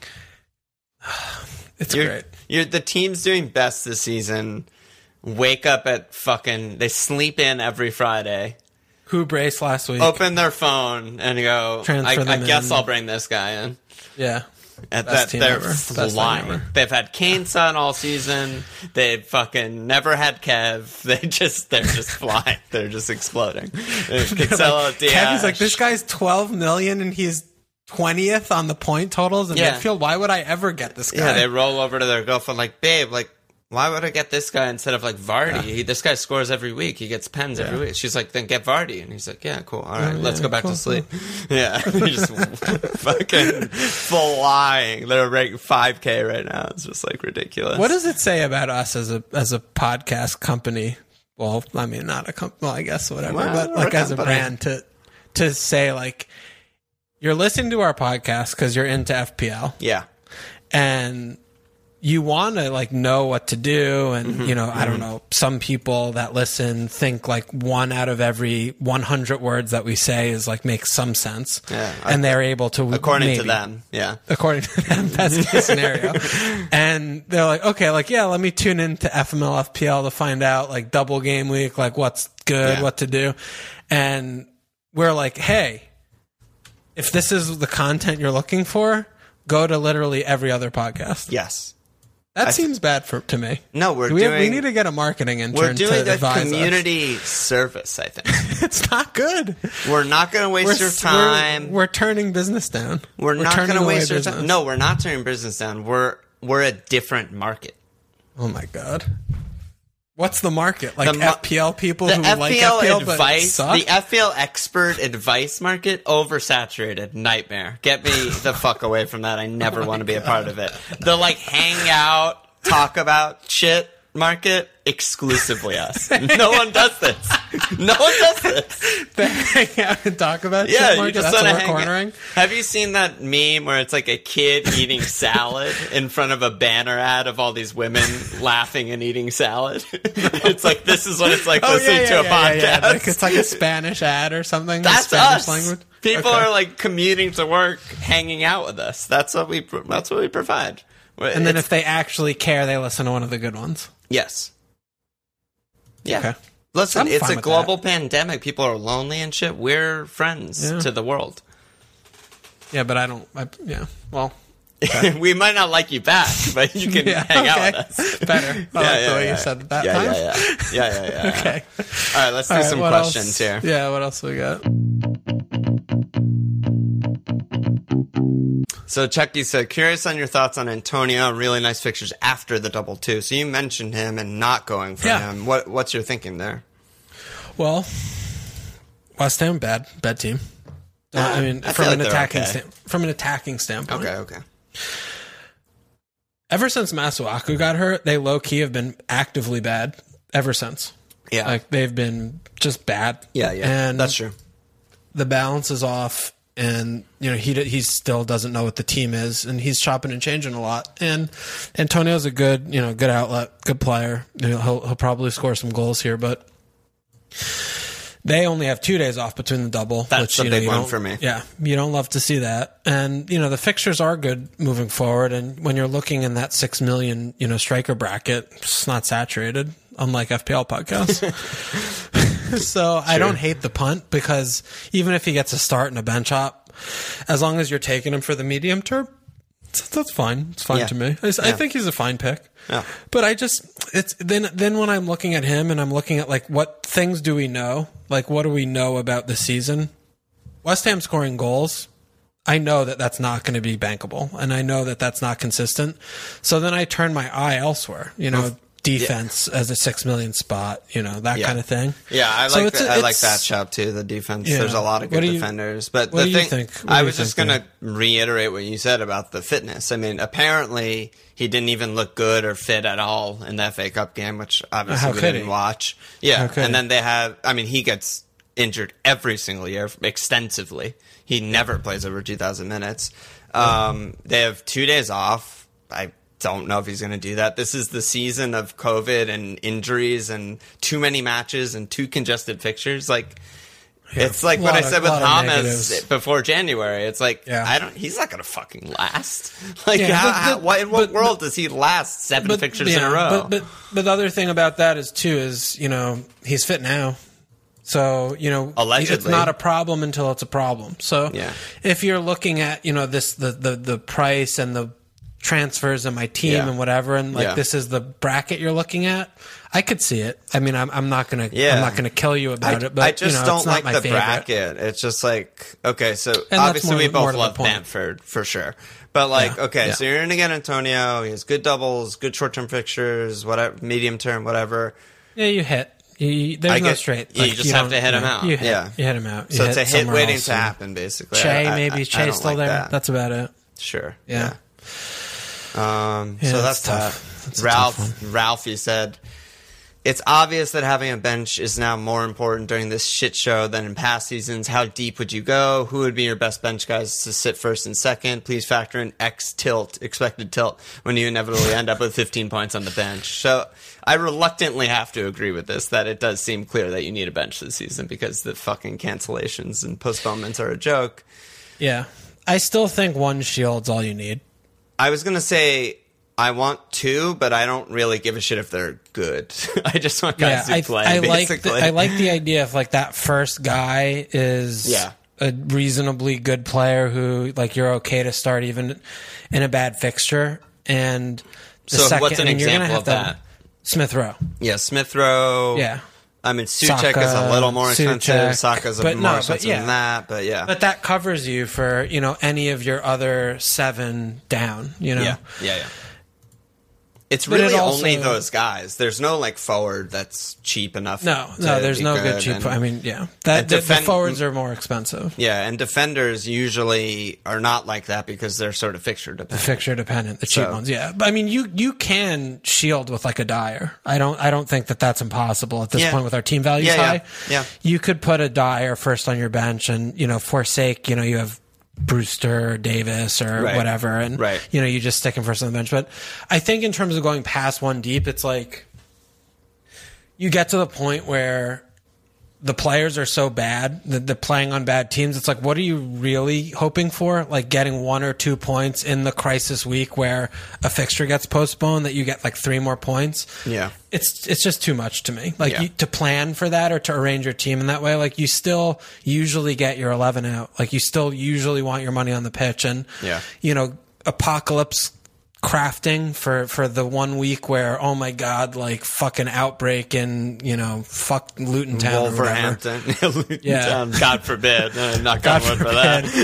it's you're, great. You're the team's doing best this season. Wake up at fucking. They sleep in every Friday. Who braced last week? Open their phone and go. I, I guess I'll bring this guy in. Yeah. At that, they're flying. They've had Kane Son all season. They've fucking never had Kev. They just they're just flying. They're just exploding. Cancelo, like, Diaz. Kev is like, this guy's twelve million and he's twentieth on the point totals in yeah. midfield. Why would I ever get this guy? Yeah, they roll over to their girlfriend like, babe, like, why would I get this guy instead of like Vardy? Yeah. He, this guy scores every week. He gets pens yeah. every week. She's like, then get Vardy. And he's like, yeah, cool. All right, oh, let's yeah, go back cool, to sleep. Cool. Yeah. They're just fucking flying. They're ranked five K right now. It's just like ridiculous. What does it say about us as a as a podcast company? Well, I mean, not a company. Well, I guess whatever. Well, but like as a brand to to say like, you're listening to our podcast because you're into F P L. Yeah. And you want to like know what to do, and mm-hmm, you know, mm-hmm. I don't know. Some people that listen think like one out of every one hundred words that we say is like makes some sense, yeah, and they're able to according maybe, to them, yeah, according to them, best case scenario. And they're like, okay, like yeah, let me tune into F M L F P L to find out like double game week, like what's good, yeah. what to do, and we're like, hey, if this is the content you're looking for, go to literally every other podcast. Yes. That I seems th- bad for to me. No, we're Do we, doing. Have, we need to get a marketing intern. We're doing to a community us. service. I think it's not good. We're not going to waste we're, your time. We're, we're turning business down. We're, we're not going to waste your business. time. No, we're not turning business down. We're we're a different market. Oh my god. What's the market? Like the, F P L people the who F P L like F P L advice, but suck? The F P L expert advice market, oversaturated, nightmare. Get me the fuck away from that. I never oh want to be God. a part of it. The like hang out, talk about shit market, exclusively us. No one does this. No one does this. They hang out and talk about yeah, shit market? You just That's what we're hang cornering? Out. Have you seen that meme where it's like a kid eating salad in front of a banner ad of all these women laughing and eating salad? It's like, this is what it's like oh, listening yeah, yeah, to a yeah, podcast. Yeah, yeah. Like, it's like a Spanish ad or something. That's Spanish us. Language. People okay. are like commuting to work, hanging out with us. That's what we. That's what we provide. And then if they actually care, they listen to one of the good ones. Yes. Yeah. Okay. Listen, I'm it's a global that. pandemic. People are lonely and shit. We're friends yeah. to the world. Yeah, but I don't. I, yeah. Well, okay. We might not like you back, but you can yeah, hang okay. out with us. Better. I yeah, like yeah, the way yeah. you said it that yeah, time. Yeah, yeah, yeah, yeah, yeah, yeah. Okay. All right, let's do All right, some questions else? here. Yeah, what else we got? So Chucky said, curious on your thoughts on Antonio. Really nice fixtures after the double two. So you mentioned him and not going for yeah. him. What What's your thinking there? Well, West Ham, bad, bad team. Uh, I mean, I from an like attacking okay. sta- from an attacking standpoint. Okay, okay. Ever since Masuaku got hurt, they low key have been actively bad. Ever since, yeah, like they've been just bad. Yeah, yeah, and that's true. The balance is off. And, you know, he he still doesn't know what the team is, and he's chopping and changing a lot. And Antonio's a good, you know, good outlet, good player. You know, he'll, he'll probably score some goals here, but they only have two days off between the double. That's which, the you know, big you one don't- for me. Yeah, you don't love to see that. And, you know, the fixtures are good moving forward, and when you're looking in that six million, you know, striker bracket, it's not saturated, unlike F P L podcasts. So I don't hate the punt, because even if he gets a start and a bench op, as long as you're taking him for the medium term, that's fine. It's fine yeah. to me. I, yeah. I think he's a fine pick. Yeah. But I just, it's then, then when I'm looking at him and I'm looking at like, what things do we know? Like, what do we know about the season? West Ham scoring goals. I know that that's not going to be bankable, and I know that that's not consistent. So then I turn my eye elsewhere. You know, defense yeah. as a six million spot, you know, that yeah. kind of thing. Yeah, I so like a, that, I like that shout too. The defense. Yeah. There's a lot of good you, defenders, but the thing think? I was just going to reiterate what you said about the fitness. I mean, apparently he didn't even look good or fit at all in the F A Cup game, which obviously How we could didn't he? watch. Yeah, How could and he? then they have. I mean, he gets injured every single year extensively. He never plays over two thousand minutes. Um, they have two days off. I don't know if he's going to do that. This is the season of COVID and injuries and too many matches and too congested fixtures. Like, yeah. it's like what I said of, with James before January. It's like, yeah. I don't, he's not going to fucking last. Like, yeah, how, but, how, what, in what but, world but, does he last seven but, fixtures yeah, in a row? But, but, but the other thing about that is, too, is, you know, he's fit now. So, you know, Allegedly. It's not a problem until it's a problem. So yeah. if you're looking at, you know, this, the, the, the price and the transfers and my team yeah. and whatever, and like, yeah. this is the bracket you're looking at, I could see it. I mean, I'm, I'm not going to, yeah. I'm not going to kill you about I, it, but I just you know, don't it's not like my the favorite. bracket. It's just like, okay, so and obviously more, we both love point. Bamford for sure. But like, yeah. okay, yeah. so you're going to get Antonio. He has good doubles, good short-term fixtures, whatever, medium term, whatever. Yeah, you hit. You, there's I no get, straight. You Like, just you have to hit him out. You hit, yeah, you hit him out. You so hit it's a hit waiting to and happen, basically. Che, I, I, maybe I, Che's I still like there. That. That's about it. Sure. Yeah. yeah. Um. Yeah, so that's that's tough. That's Ralph. Ralphie said, "It's obvious that having a bench is now more important during this shit show than in past seasons. How deep would you go? Who would be your best bench guys to sit first and second? Please factor in X tilt, expected tilt, when you inevitably end up with fifteen points on the bench." So I reluctantly have to agree with this, that it does seem clear that you need a bench this season because the fucking cancellations and postponements are a joke. Yeah. I still think one shield's all you need. I was going to say I want two, but I don't really give a shit if they're good. I just want guys yeah, to I, play, I basically. Like the, I like the idea of, like, that first guy is yeah. a reasonably good player who, like, you're okay to start even in a bad fixture. And the so second, what's an I mean, example you're gonna have of to, that? Smith Rowe. Yeah, Smith Rowe. Yeah. I mean, Suchek Saka, is a little more expensive. Suchek, Saka's a but more no, but expensive yeah. than that, but yeah. But that covers you for, you know, any of your other seven down, you know? Yeah, yeah, yeah. It's But really it also- only those guys. There's no, like, forward that's cheap enough. No, to no, there's be no good, good cheap. and- I mean, yeah. That, and the, defend- the forwards are more expensive. Yeah, and defenders usually are not like that because they're sort of fixture dependent. Fixture dependent, the cheap So- ones, yeah. But I mean, you you can shield with like a Dyer. I don't I don't think that that's impossible at this Yeah. point with our team values Yeah, yeah, high. yeah. You could put a Dyer first on your bench, and you know, forsake. You know, you have Brewster, or Davis, or Right. whatever, and Right. you know, you just stick him first on the bench. But I think in terms of going past one deep, it's like you get to the point where the players are so bad that they're playing on bad teams. It's like, what are you really hoping for? Like getting one or two points in the crisis week where a fixture gets postponed, that you get like three more points. Yeah. It's it's just too much to me. Like Yeah. you, to plan for that or to arrange your team in that way. Like you still usually get your eleven out. Like you still usually want your money on the pitch, and Yeah. you know, apocalypse crafting for, for the one week where, oh my God, like fucking outbreak in, you know, fuck Luton Town or whatever. Wolverhampton. Luton Yeah. Town. God forbid. Uh, not God, God God for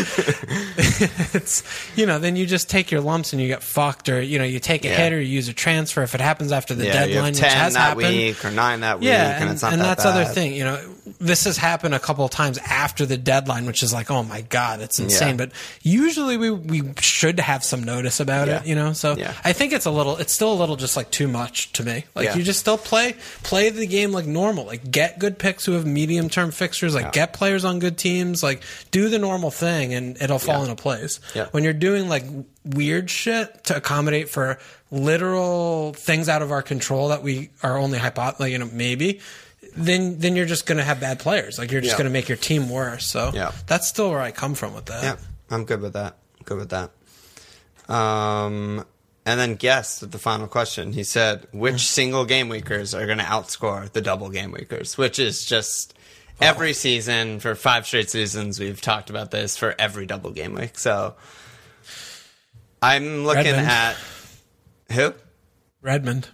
that. It's, you know, then you just take your lumps and you get fucked, or, you know, you take a Yeah. hit or you use a transfer if it happens after the Yeah, you deadline, have which ten has that happened. week or nine that week, Yeah, and, and, it's not and that that's bad. other thing. You know, this has happened a couple of times after the deadline, which is like, oh my God, it's insane. Yeah. But usually we, we should have some notice about Yeah. it, you know? So Yeah. I think it's a little, it's still a little just like too much to me. Like Yeah. you just still play, play the game like normal. Like get good picks who have medium term fixtures, like Yeah. get players on good teams, like do the normal thing and it'll fall Yeah. into place. Yeah. When you're doing like weird shit to accommodate for literal things out of our control that we are only hypo, like, you know, maybe, then then you're just going to have bad players. Like you're just Yeah. going to make your team worse. So Yeah. that's still where I come from with that. Yeah, I'm good with that. Good with that. Um, and then guess the final question. He said, which single game weekers are going to outscore the double game weekers? Which is just every season for five straight seasons. We've talked about this for every double game week. So I'm looking Redmond. at who? Redmond.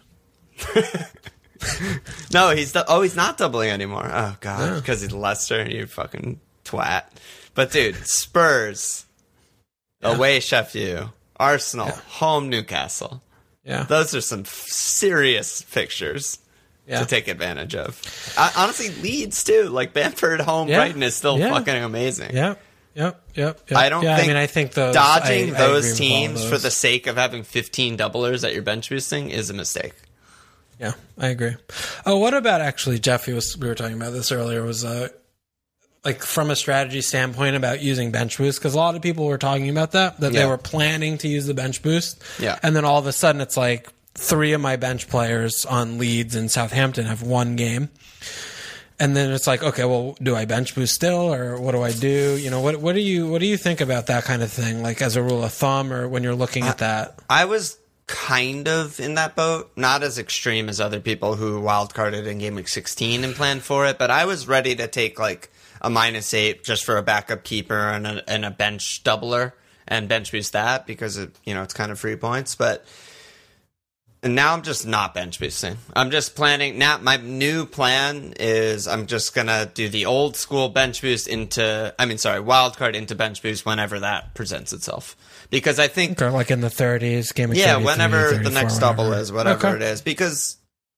No, he's the, oh, he's not doubling anymore. Oh God, Yeah. because he's Leicester. You fucking twat. But dude, Spurs, Yeah. away Sheffield, Arsenal, Yeah. home Newcastle. Yeah. Those are some serious fixtures Yeah. to take advantage of. I, honestly, Leeds too. Like Bamford home, Yeah. Brighton is still Yeah. fucking amazing. Yep. Yep. Yep. yep. I don't yeah, think, I mean, I think those, dodging I, I agree those with all teams those. for the sake of having fifteen doublers at your bench boosting is a mistake. Yeah, I agree. Oh, what about actually, Jeffy was, we were talking about this earlier, was uh, like from a strategy standpoint about using bench boost, because a lot of people were talking about that, that Yeah. they were planning to use the bench boost. Yeah. And then all of a sudden it's like three of my bench players on Leeds and Southampton have one game. And then it's like, okay, well, do I bench boost still, or what do I do? You know, what what do you what do you think about that kind of thing, like as a rule of thumb, or when you're looking at that? I was kind of in that boat, not as extreme as other people who wildcarded in game week sixteen and planned for it, but I was ready to take like a minus eight just for a backup keeper and a, and a bench doubler and bench boost that because it, you know, it's kind of free points, but. And now I'm just not bench boosting. I'm just planning now. My new plan is I'm just gonna do the old school bench boost into. I mean, sorry, wildcard into bench boost whenever that presents itself. Because I think, Or like in the thirties, game of yeah, thirty-three, whenever the thirty-four, next double whatever. is, whatever Okay. it is, because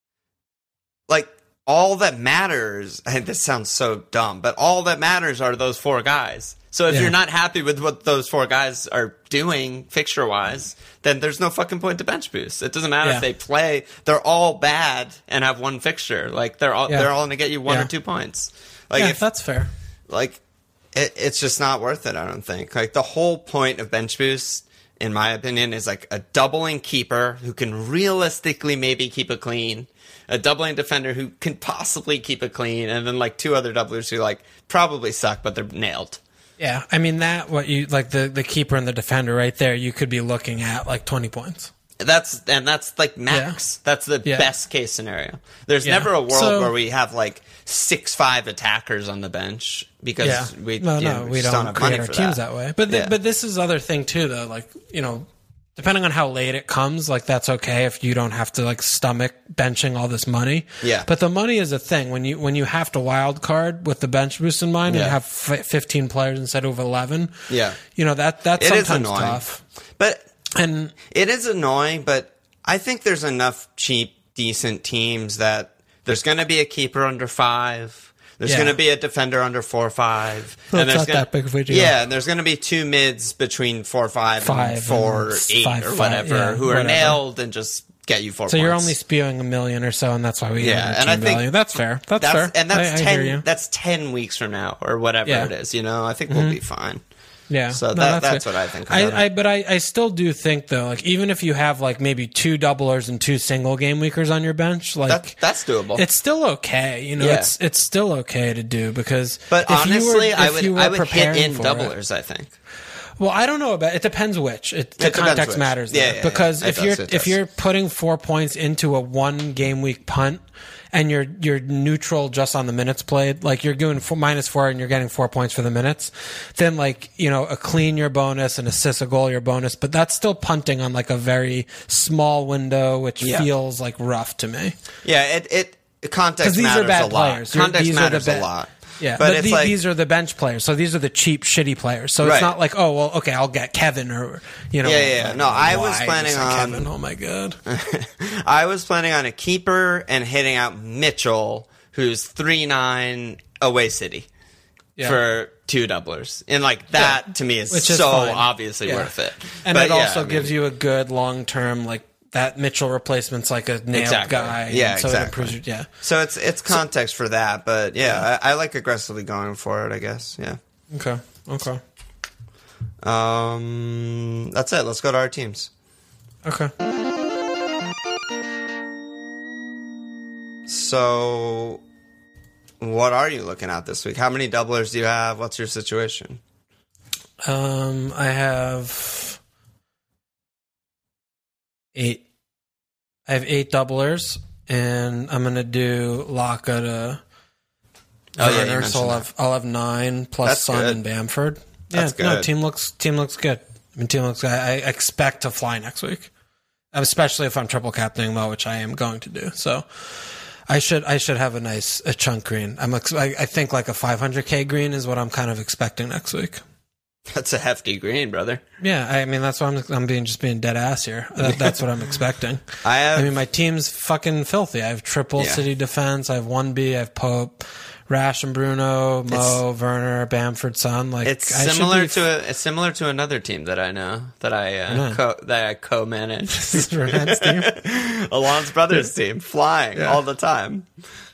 like all that matters. And this sounds so dumb, but all that matters are those four guys. So if Yeah. you're not happy with what those four guys are doing fixture wise, then there's no fucking point to bench boost. It doesn't matter Yeah. if they play; they're all bad and have one fixture. Like they're all Yeah. they're all going to get you one Yeah. or two points. Like Yeah, if that's fair. like it, it's just not worth it. I don't think. Like the whole point of bench boost, in my opinion, is like a doubling keeper who can realistically maybe keep it clean. A doubling defender who can possibly keep it clean, and then like two other doublers who like probably suck, but they're nailed. Yeah, I mean that what you like the the keeper and the defender right there. You could be looking at like twenty points. That's and that's like max. Yeah. That's the Yeah. best case scenario. There's Yeah. never a world So- where we have like six five attackers on the bench because Yeah, we no, you no, know, we just don't have create money our for teams that. that, way. But th- Yeah. but this is other thing too, though. Like you know, depending on how late it comes, like that's okay if you don't have to like stomach benching all this money. Yeah. But the money is a thing when you when you have to wild card with the bench boost in mind Yeah. and have f- fifteen players instead of eleven. Yeah. You know that that's It is sometimes annoying. tough. But And it is annoying, but I think there's enough cheap, decent teams that there's going to be a keeper under five. There's Yeah. going to be a defender under four five. So it's there's not gonna, that big of a deal. Yeah, and there's going to be two mids between four five, Five and four and eight five, or five, whatever yeah, who are whatever. nailed and just get you four so points. you're only spewing a million or so, and that's why we Yeah, have and I team think value. That's fair. That's, That's, fair. and that's I, I hear you. ten. That's ten weeks from now, or whatever Yeah. it is. You know, I think we'll be fine. Yeah. So No, that, that's good. what I think about it. I, I, but I, I still do think though, like even if you have like maybe two doublers and two single game weekers on your bench, like That, that's doable. it's still okay. You know, Yeah. it's it's still okay to do because. but if you honestly, were, I if would you were I would hit preparing in for doublers. it- I think. well, I don't know about it. Depends which. It, the It depends context which. matters Yeah, there. yeah, yeah. because It if does, you're it if does. you're putting four points into a one game week punt. And you're you're neutral just on the minutes played, like you're doing four, minus four and you're getting four points for the minutes. Then like you know a clean your bonus and assist a goal your bonus, but that's still punting on like a very small window, which Yeah. feels like rough to me. Yeah, it it context these matters are bad a lot. players. You're- Context these are the matters a ba- lot. Yeah, but, but, it's the, like these are the bench players, so these are the cheap, shitty players. So Right. it's not like, oh well, okay, I'll get Kevin or you know. Yeah, yeah, yeah. No, I was why planning is it on- Kevin. Oh my god. I was planning on a keeper and hitting out Mitchell, who's three nine away city Yeah. for two doublers, and like that Yeah. to me is Which is so fine. obviously Yeah. worth it. And But it yeah, also I mean, gives you a good long term, like that Mitchell replacement's like a nailed Exactly. guy. Yeah, and so exactly. It improves your, yeah. So it's it's context for that, but yeah, I, I like aggressively going for it. I guess. Yeah. Okay. Okay. Um, that's it. Let's go to our teams. Okay. So, what are you looking at this week? How many doublers do you have? What's your situation? Um, I have eight. I have eight doublers, and I'm gonna do Laka to Oh, yeah, you Werner, so I'll mentioned have I'll have nine plus That's Son good. and Bamford. Yeah, That's no, good. team looks team looks good. I mean, team looks good. I expect to fly next week, especially if I'm triple captaining Mo, which I am going to do. So. I should I should have a nice a chunk green. I'm ex- I, I think like a five hundred K green is what I'm kind of expecting next week. That's a hefty green, brother. Yeah, I mean that's why I'm I'm being just being dead ass here. That, that's what I'm expecting. I have, I mean my team's fucking filthy. I have triple Yeah. City defense. I have one B. I have Pope, Rash and Bruno, Mo, It's- Werner, Bamford, Son. Like It's I should similar be to a, it's similar to another team that I know that I uh, know. co- that I co-manage. f- Ryan's team. Alon's brother's team, flying Yeah. all the time.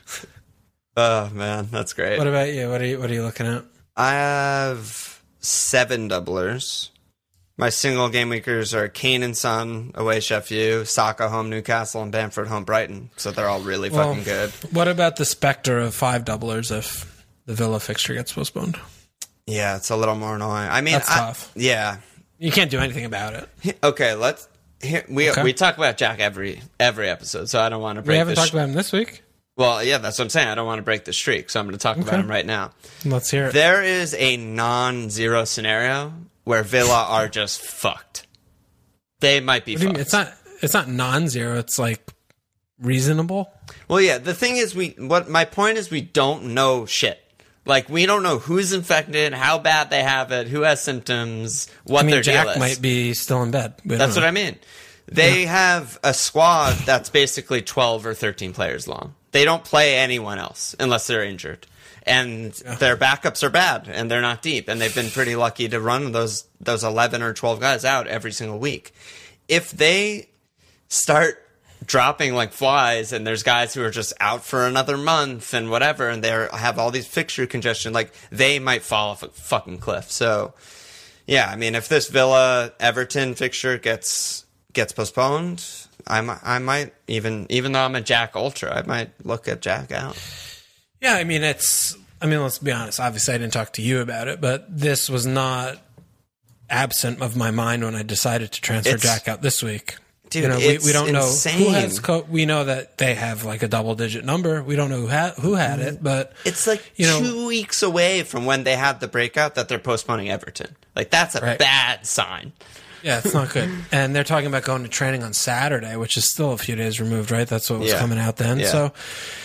Oh man, that's great. What about you? What are you What are you looking at? I have seven doublers. My single game weekers are Kane and Son away Sheffield, Saka home Newcastle, and Bamford home Brighton. So they're all really Well, fucking good. What about the specter of five doublers if the Villa fixture gets postponed? Yeah, it's a little more annoying. I mean, That's I- tough. Yeah. You can't do anything about it. Okay, let's. Here, we Okay. we talk about Jack every every episode, so I don't want to break. We haven't the talked sh- about him this week. Well, yeah, that's what I'm saying. I don't want to break the streak, so I'm going to talk about Okay. him right now. Let's hear it. There is a non-zero scenario where Villa are just fucked. They might be What do you fucked. mean? It's not. It's not non-zero. It's like reasonable. Well, yeah. The thing is, we. What my point is, we don't know shit. Like we don't know who's infected, how bad they have it, who has symptoms, what I mean, their Jack deal is. might be still in bed. We don't That's know. what I mean. They have a squad that's basically twelve or thirteen players long. They don't play anyone else unless they're injured. And their backups are bad and they're not deep. And they've been pretty lucky to run those those eleven or twelve guys out every single week. If they start dropping like flies and there's guys who are just out for another month and whatever, and they have all these fixture congestion, like they might fall off a fucking cliff. So, yeah, I mean, if this Villa Everton fixture gets gets postponed, I might, I might even, even though I'm a Jack Ultra, I might look at Jack out. Yeah, I mean, it's. I mean, let's be honest. Obviously, I didn't talk to you about it, but this was not absent of my mind when I decided to transfer It's- Jack out this week. Dude, you know, it's we, we don't know who insane. has. Co- we know that they have like a double-digit number. We don't know who had who had it, but It's like you know, two weeks away from when they had the breakout that they're postponing Everton. Like, that's a Right. bad sign. yeah, it's not good. And they're talking about going to training on Saturday, which is still a few days removed, right? That's what was Yeah. coming out then. Yeah. So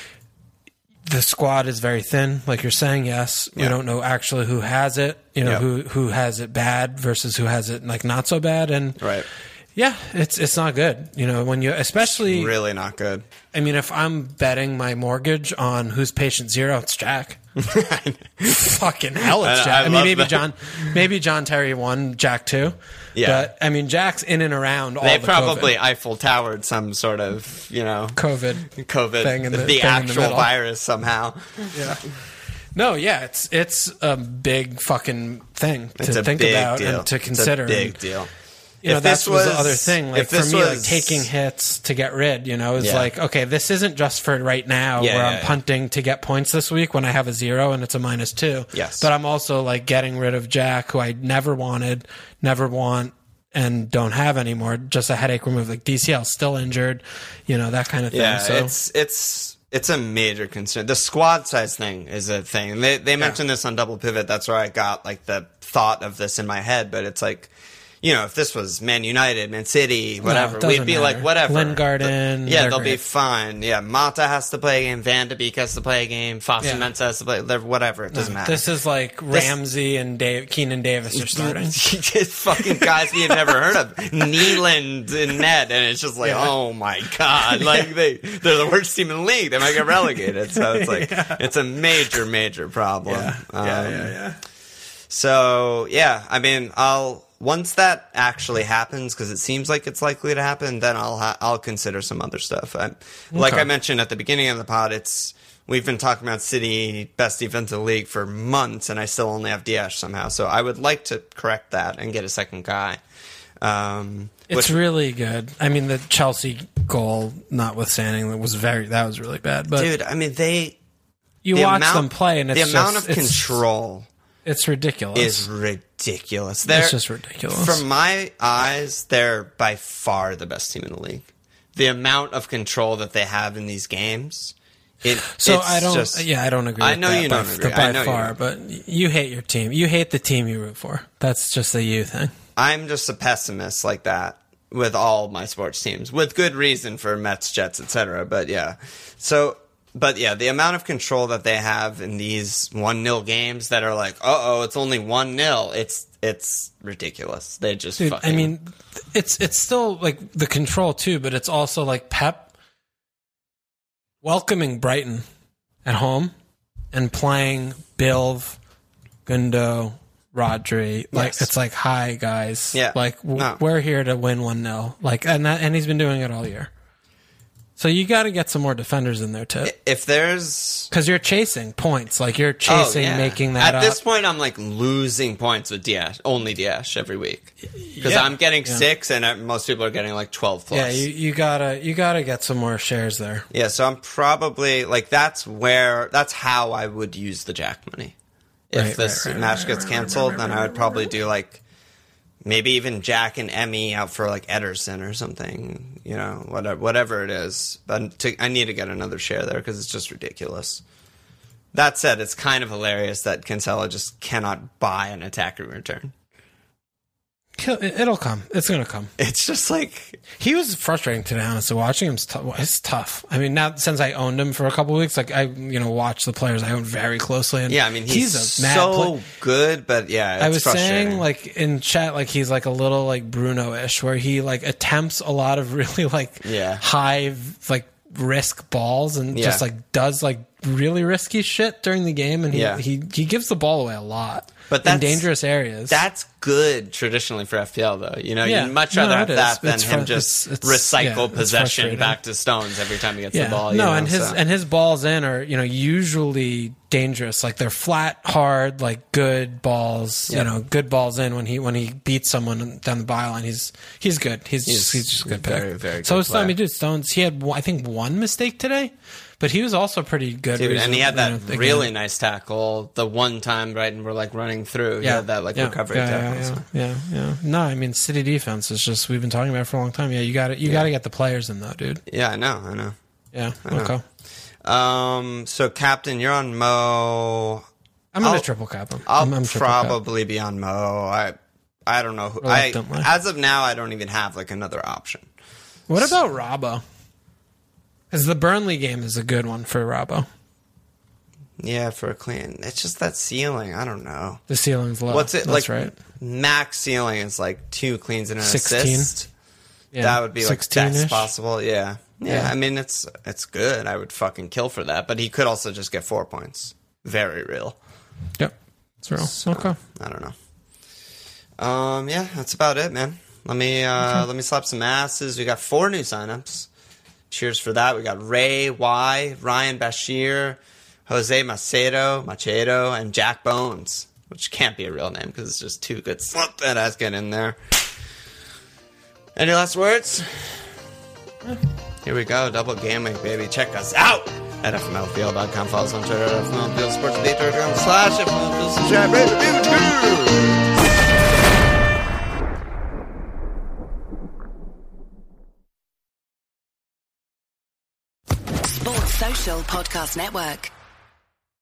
the squad is very thin, like you're saying. Yes, we Yeah. don't know actually who has it. You know, Yep. who who has it bad versus who has it like not so bad. And Right. yeah, it's it's not good. You know, when you especially. Really not good. I mean, if I'm betting my mortgage on who's patient zero, it's Jack. Fucking hell, it's I- Jack. I I, mean, love maybe that. John, maybe John Terry won, Jack two. Yeah. But I mean, Jack's in and around all They the probably COVID, Eiffel Towered some sort of, you know, COVID. COVID, thing in the, the- thing in the actual middle. virus somehow. Yeah. No, yeah, it's it's a big fucking thing to It's a think big about deal. and to consider. It's a big And, deal. You know, If that's this was, the was- other thing. Like if for this me, like was- taking hits to get rid, you know, is Yeah. like, okay, this isn't just for right now Yeah, where yeah, I'm yeah. punting to get points this week when I have a zero and it's a minus two. Yes. But I'm also like getting rid of Jack, who I never wanted, never want, and don't have anymore. Just a headache remove. Like D C L still injured, you know, that kind of thing. Yeah, so it's it's it's a major concern. The squad size thing is a thing. They they mentioned this on Double Pivot. That's where I got like the thought of this in my head. But it's like, you know, if this was Man United, Man City, whatever, it doesn't we'd be matter. like, whatever. Lingard, yeah, they're they'll be great. fine. Yeah, Mata has to play a game. Van de Beek has to play a game. Foster Yeah. Mensah has to play. they're- Whatever, it doesn't matter. This is like Ramsey and Dave, Keenan Davis are starting. Just fucking guys we've never heard of, Neeland and Ned, and it's just like, Yeah. oh my god, like they they're the worst team in the league. They might get relegated. So it's like it's a major, major problem. Yeah, Um, yeah, yeah, yeah. So yeah, I mean, I'll once that actually happens, because it seems like it's likely to happen, then I'll ha- I'll consider some other stuff. I, like Okay. I mentioned at the beginning of the pod, it's. We've been talking about City best defense in the league for months, and I still only have Diaz somehow. So I would like to correct that and get a second guy. Um, It's which- really good. I mean, the Chelsea goal, notwithstanding, that was very that was really bad. But dude, I mean, they you the watch amount- them play, and it's the amount just, of it's, control It's ridiculous. is ridiculous. They're, It's just ridiculous. From my eyes, they're by far the best team in the league. The amount of control that they have in these games. It, so it's I don't. just- yeah, I don't agree. I with know that you by, don't agree. By I know you far, don't. but you hate your team. You hate the team you root for. That's just a you thing. I'm just a pessimist like that with all my sports teams, with good reason for Mets, Jets, et cetera. But yeah, so But yeah, the amount of control that they have in these one nil games that are like, uh-oh, it's only one nil. It's it's ridiculous. They just Dude, fucking... I mean, it's it's still like the control too, but it's also like Pep welcoming Brighton at home and playing Bilv, Gundo, Rodri. Like Yes. it's like, hi guys. Yeah. Like w- No. we're here to win one nil. Like and that, and he's been doing it all year. So you got to get some more defenders in there too, If there's... because you're chasing points. Like you're chasing, Oh, yeah. making that At up. this point, I'm like losing points with Diaz, only Diaz every week. Because Yeah. I'm getting Yeah. six and uh, most people are getting like twelve plus. Yeah, you, you gotta you gotta get some more shares there. Yeah, so I'm probably like that's where that's how I would use the Jack money. If Right, this right, right, match right, gets right, canceled, right, then right, I would right, probably right. do like maybe even Jack and Emmy out for like Ederson or something. You know, whatever whatever it is. But to, I need to get another share there because it's just ridiculous. That said, it's kind of hilarious that Cancelo just cannot buy an attacker return. He'll- It'll come. It's gonna come. It's just like He was frustrating today, honestly. Watching him's tough. It's tough. I mean, now since I owned him for a couple of weeks, like I, you know, watch the players I own very closely. And yeah, I mean he's, he's a mad so play- good, but yeah, it's I was frustrating. saying, like in chat, like he's like a little like Bruno-ish, where he like attempts a lot of really like Yeah. high like risk balls and Yeah. just like does like really risky shit during the game, and he Yeah. he, he gives the ball away a lot, But in that's- dangerous areas. That's good traditionally for F P L, though. You know, Yeah. you'd much No, rather it have is. that than It's him fru- just it's- it's- yeah, recycle it's possession frustrating. back to Stones every time he gets yeah. the ball. you No, know, and his so. and his balls in are, you know, usually dangerous. Like they're flat, hard, like good balls. Yeah. You know, good balls in when he when he beats someone down the byline. He's he's good. He's He's just, he's just a good very, pick. very so good it's I mean, player. dude, Stones. He had I think one mistake today, but he was also pretty good. Dude, and he had that recently, you know, really again. nice tackle. The one time, right, and we're like running through. He Yeah, had that like yeah, recovery yeah, tackle. yeah, so. yeah, yeah, yeah. No, I mean, City defense is just we've been talking about it for a long time. Yeah, you got it. You got to get the players in though, dude. Yeah, I know, I know. Yeah. know. Okay. Um, so Captain, you're on Mo. I'm gonna I'll- triple cap him. I'll I'm, I'm triple cap. probably be on Mo. I I don't know. Who, I Reluctantly. as of now, I don't even have like another option. What about Robbo? Because the Burnley game is a good one for Robbo. Yeah, for a clean. It's just that ceiling. I don't know. The ceiling's low. What's it That's like? right. Max ceiling is like two cleans and an sixteen? assist. Yeah. That would be like best sixteen-ish. possible. Yeah. yeah, Yeah. I mean, it's it's good. I would fucking kill for that. But he could also just get four points. Very real. Yep. It's real. So, Okay. I don't know. Um, yeah, that's about it, man. Let me uh, Okay. let me slap some asses. We got four new signups. Cheers for that. We got Ray Y, Ryan Bashir, Jose Macedo, Macedo, and Jack Bones, which can't be a real name because it's just too good. Slap that ass get in there. Any last words? Here we go. Double game week, baby. Check us out at F M L Field dot com. Follow us on Twitter at F M L Field Sports Beat dot com slash F M L Field. Subscribe, rate, review, too. Sports Social Podcast Network.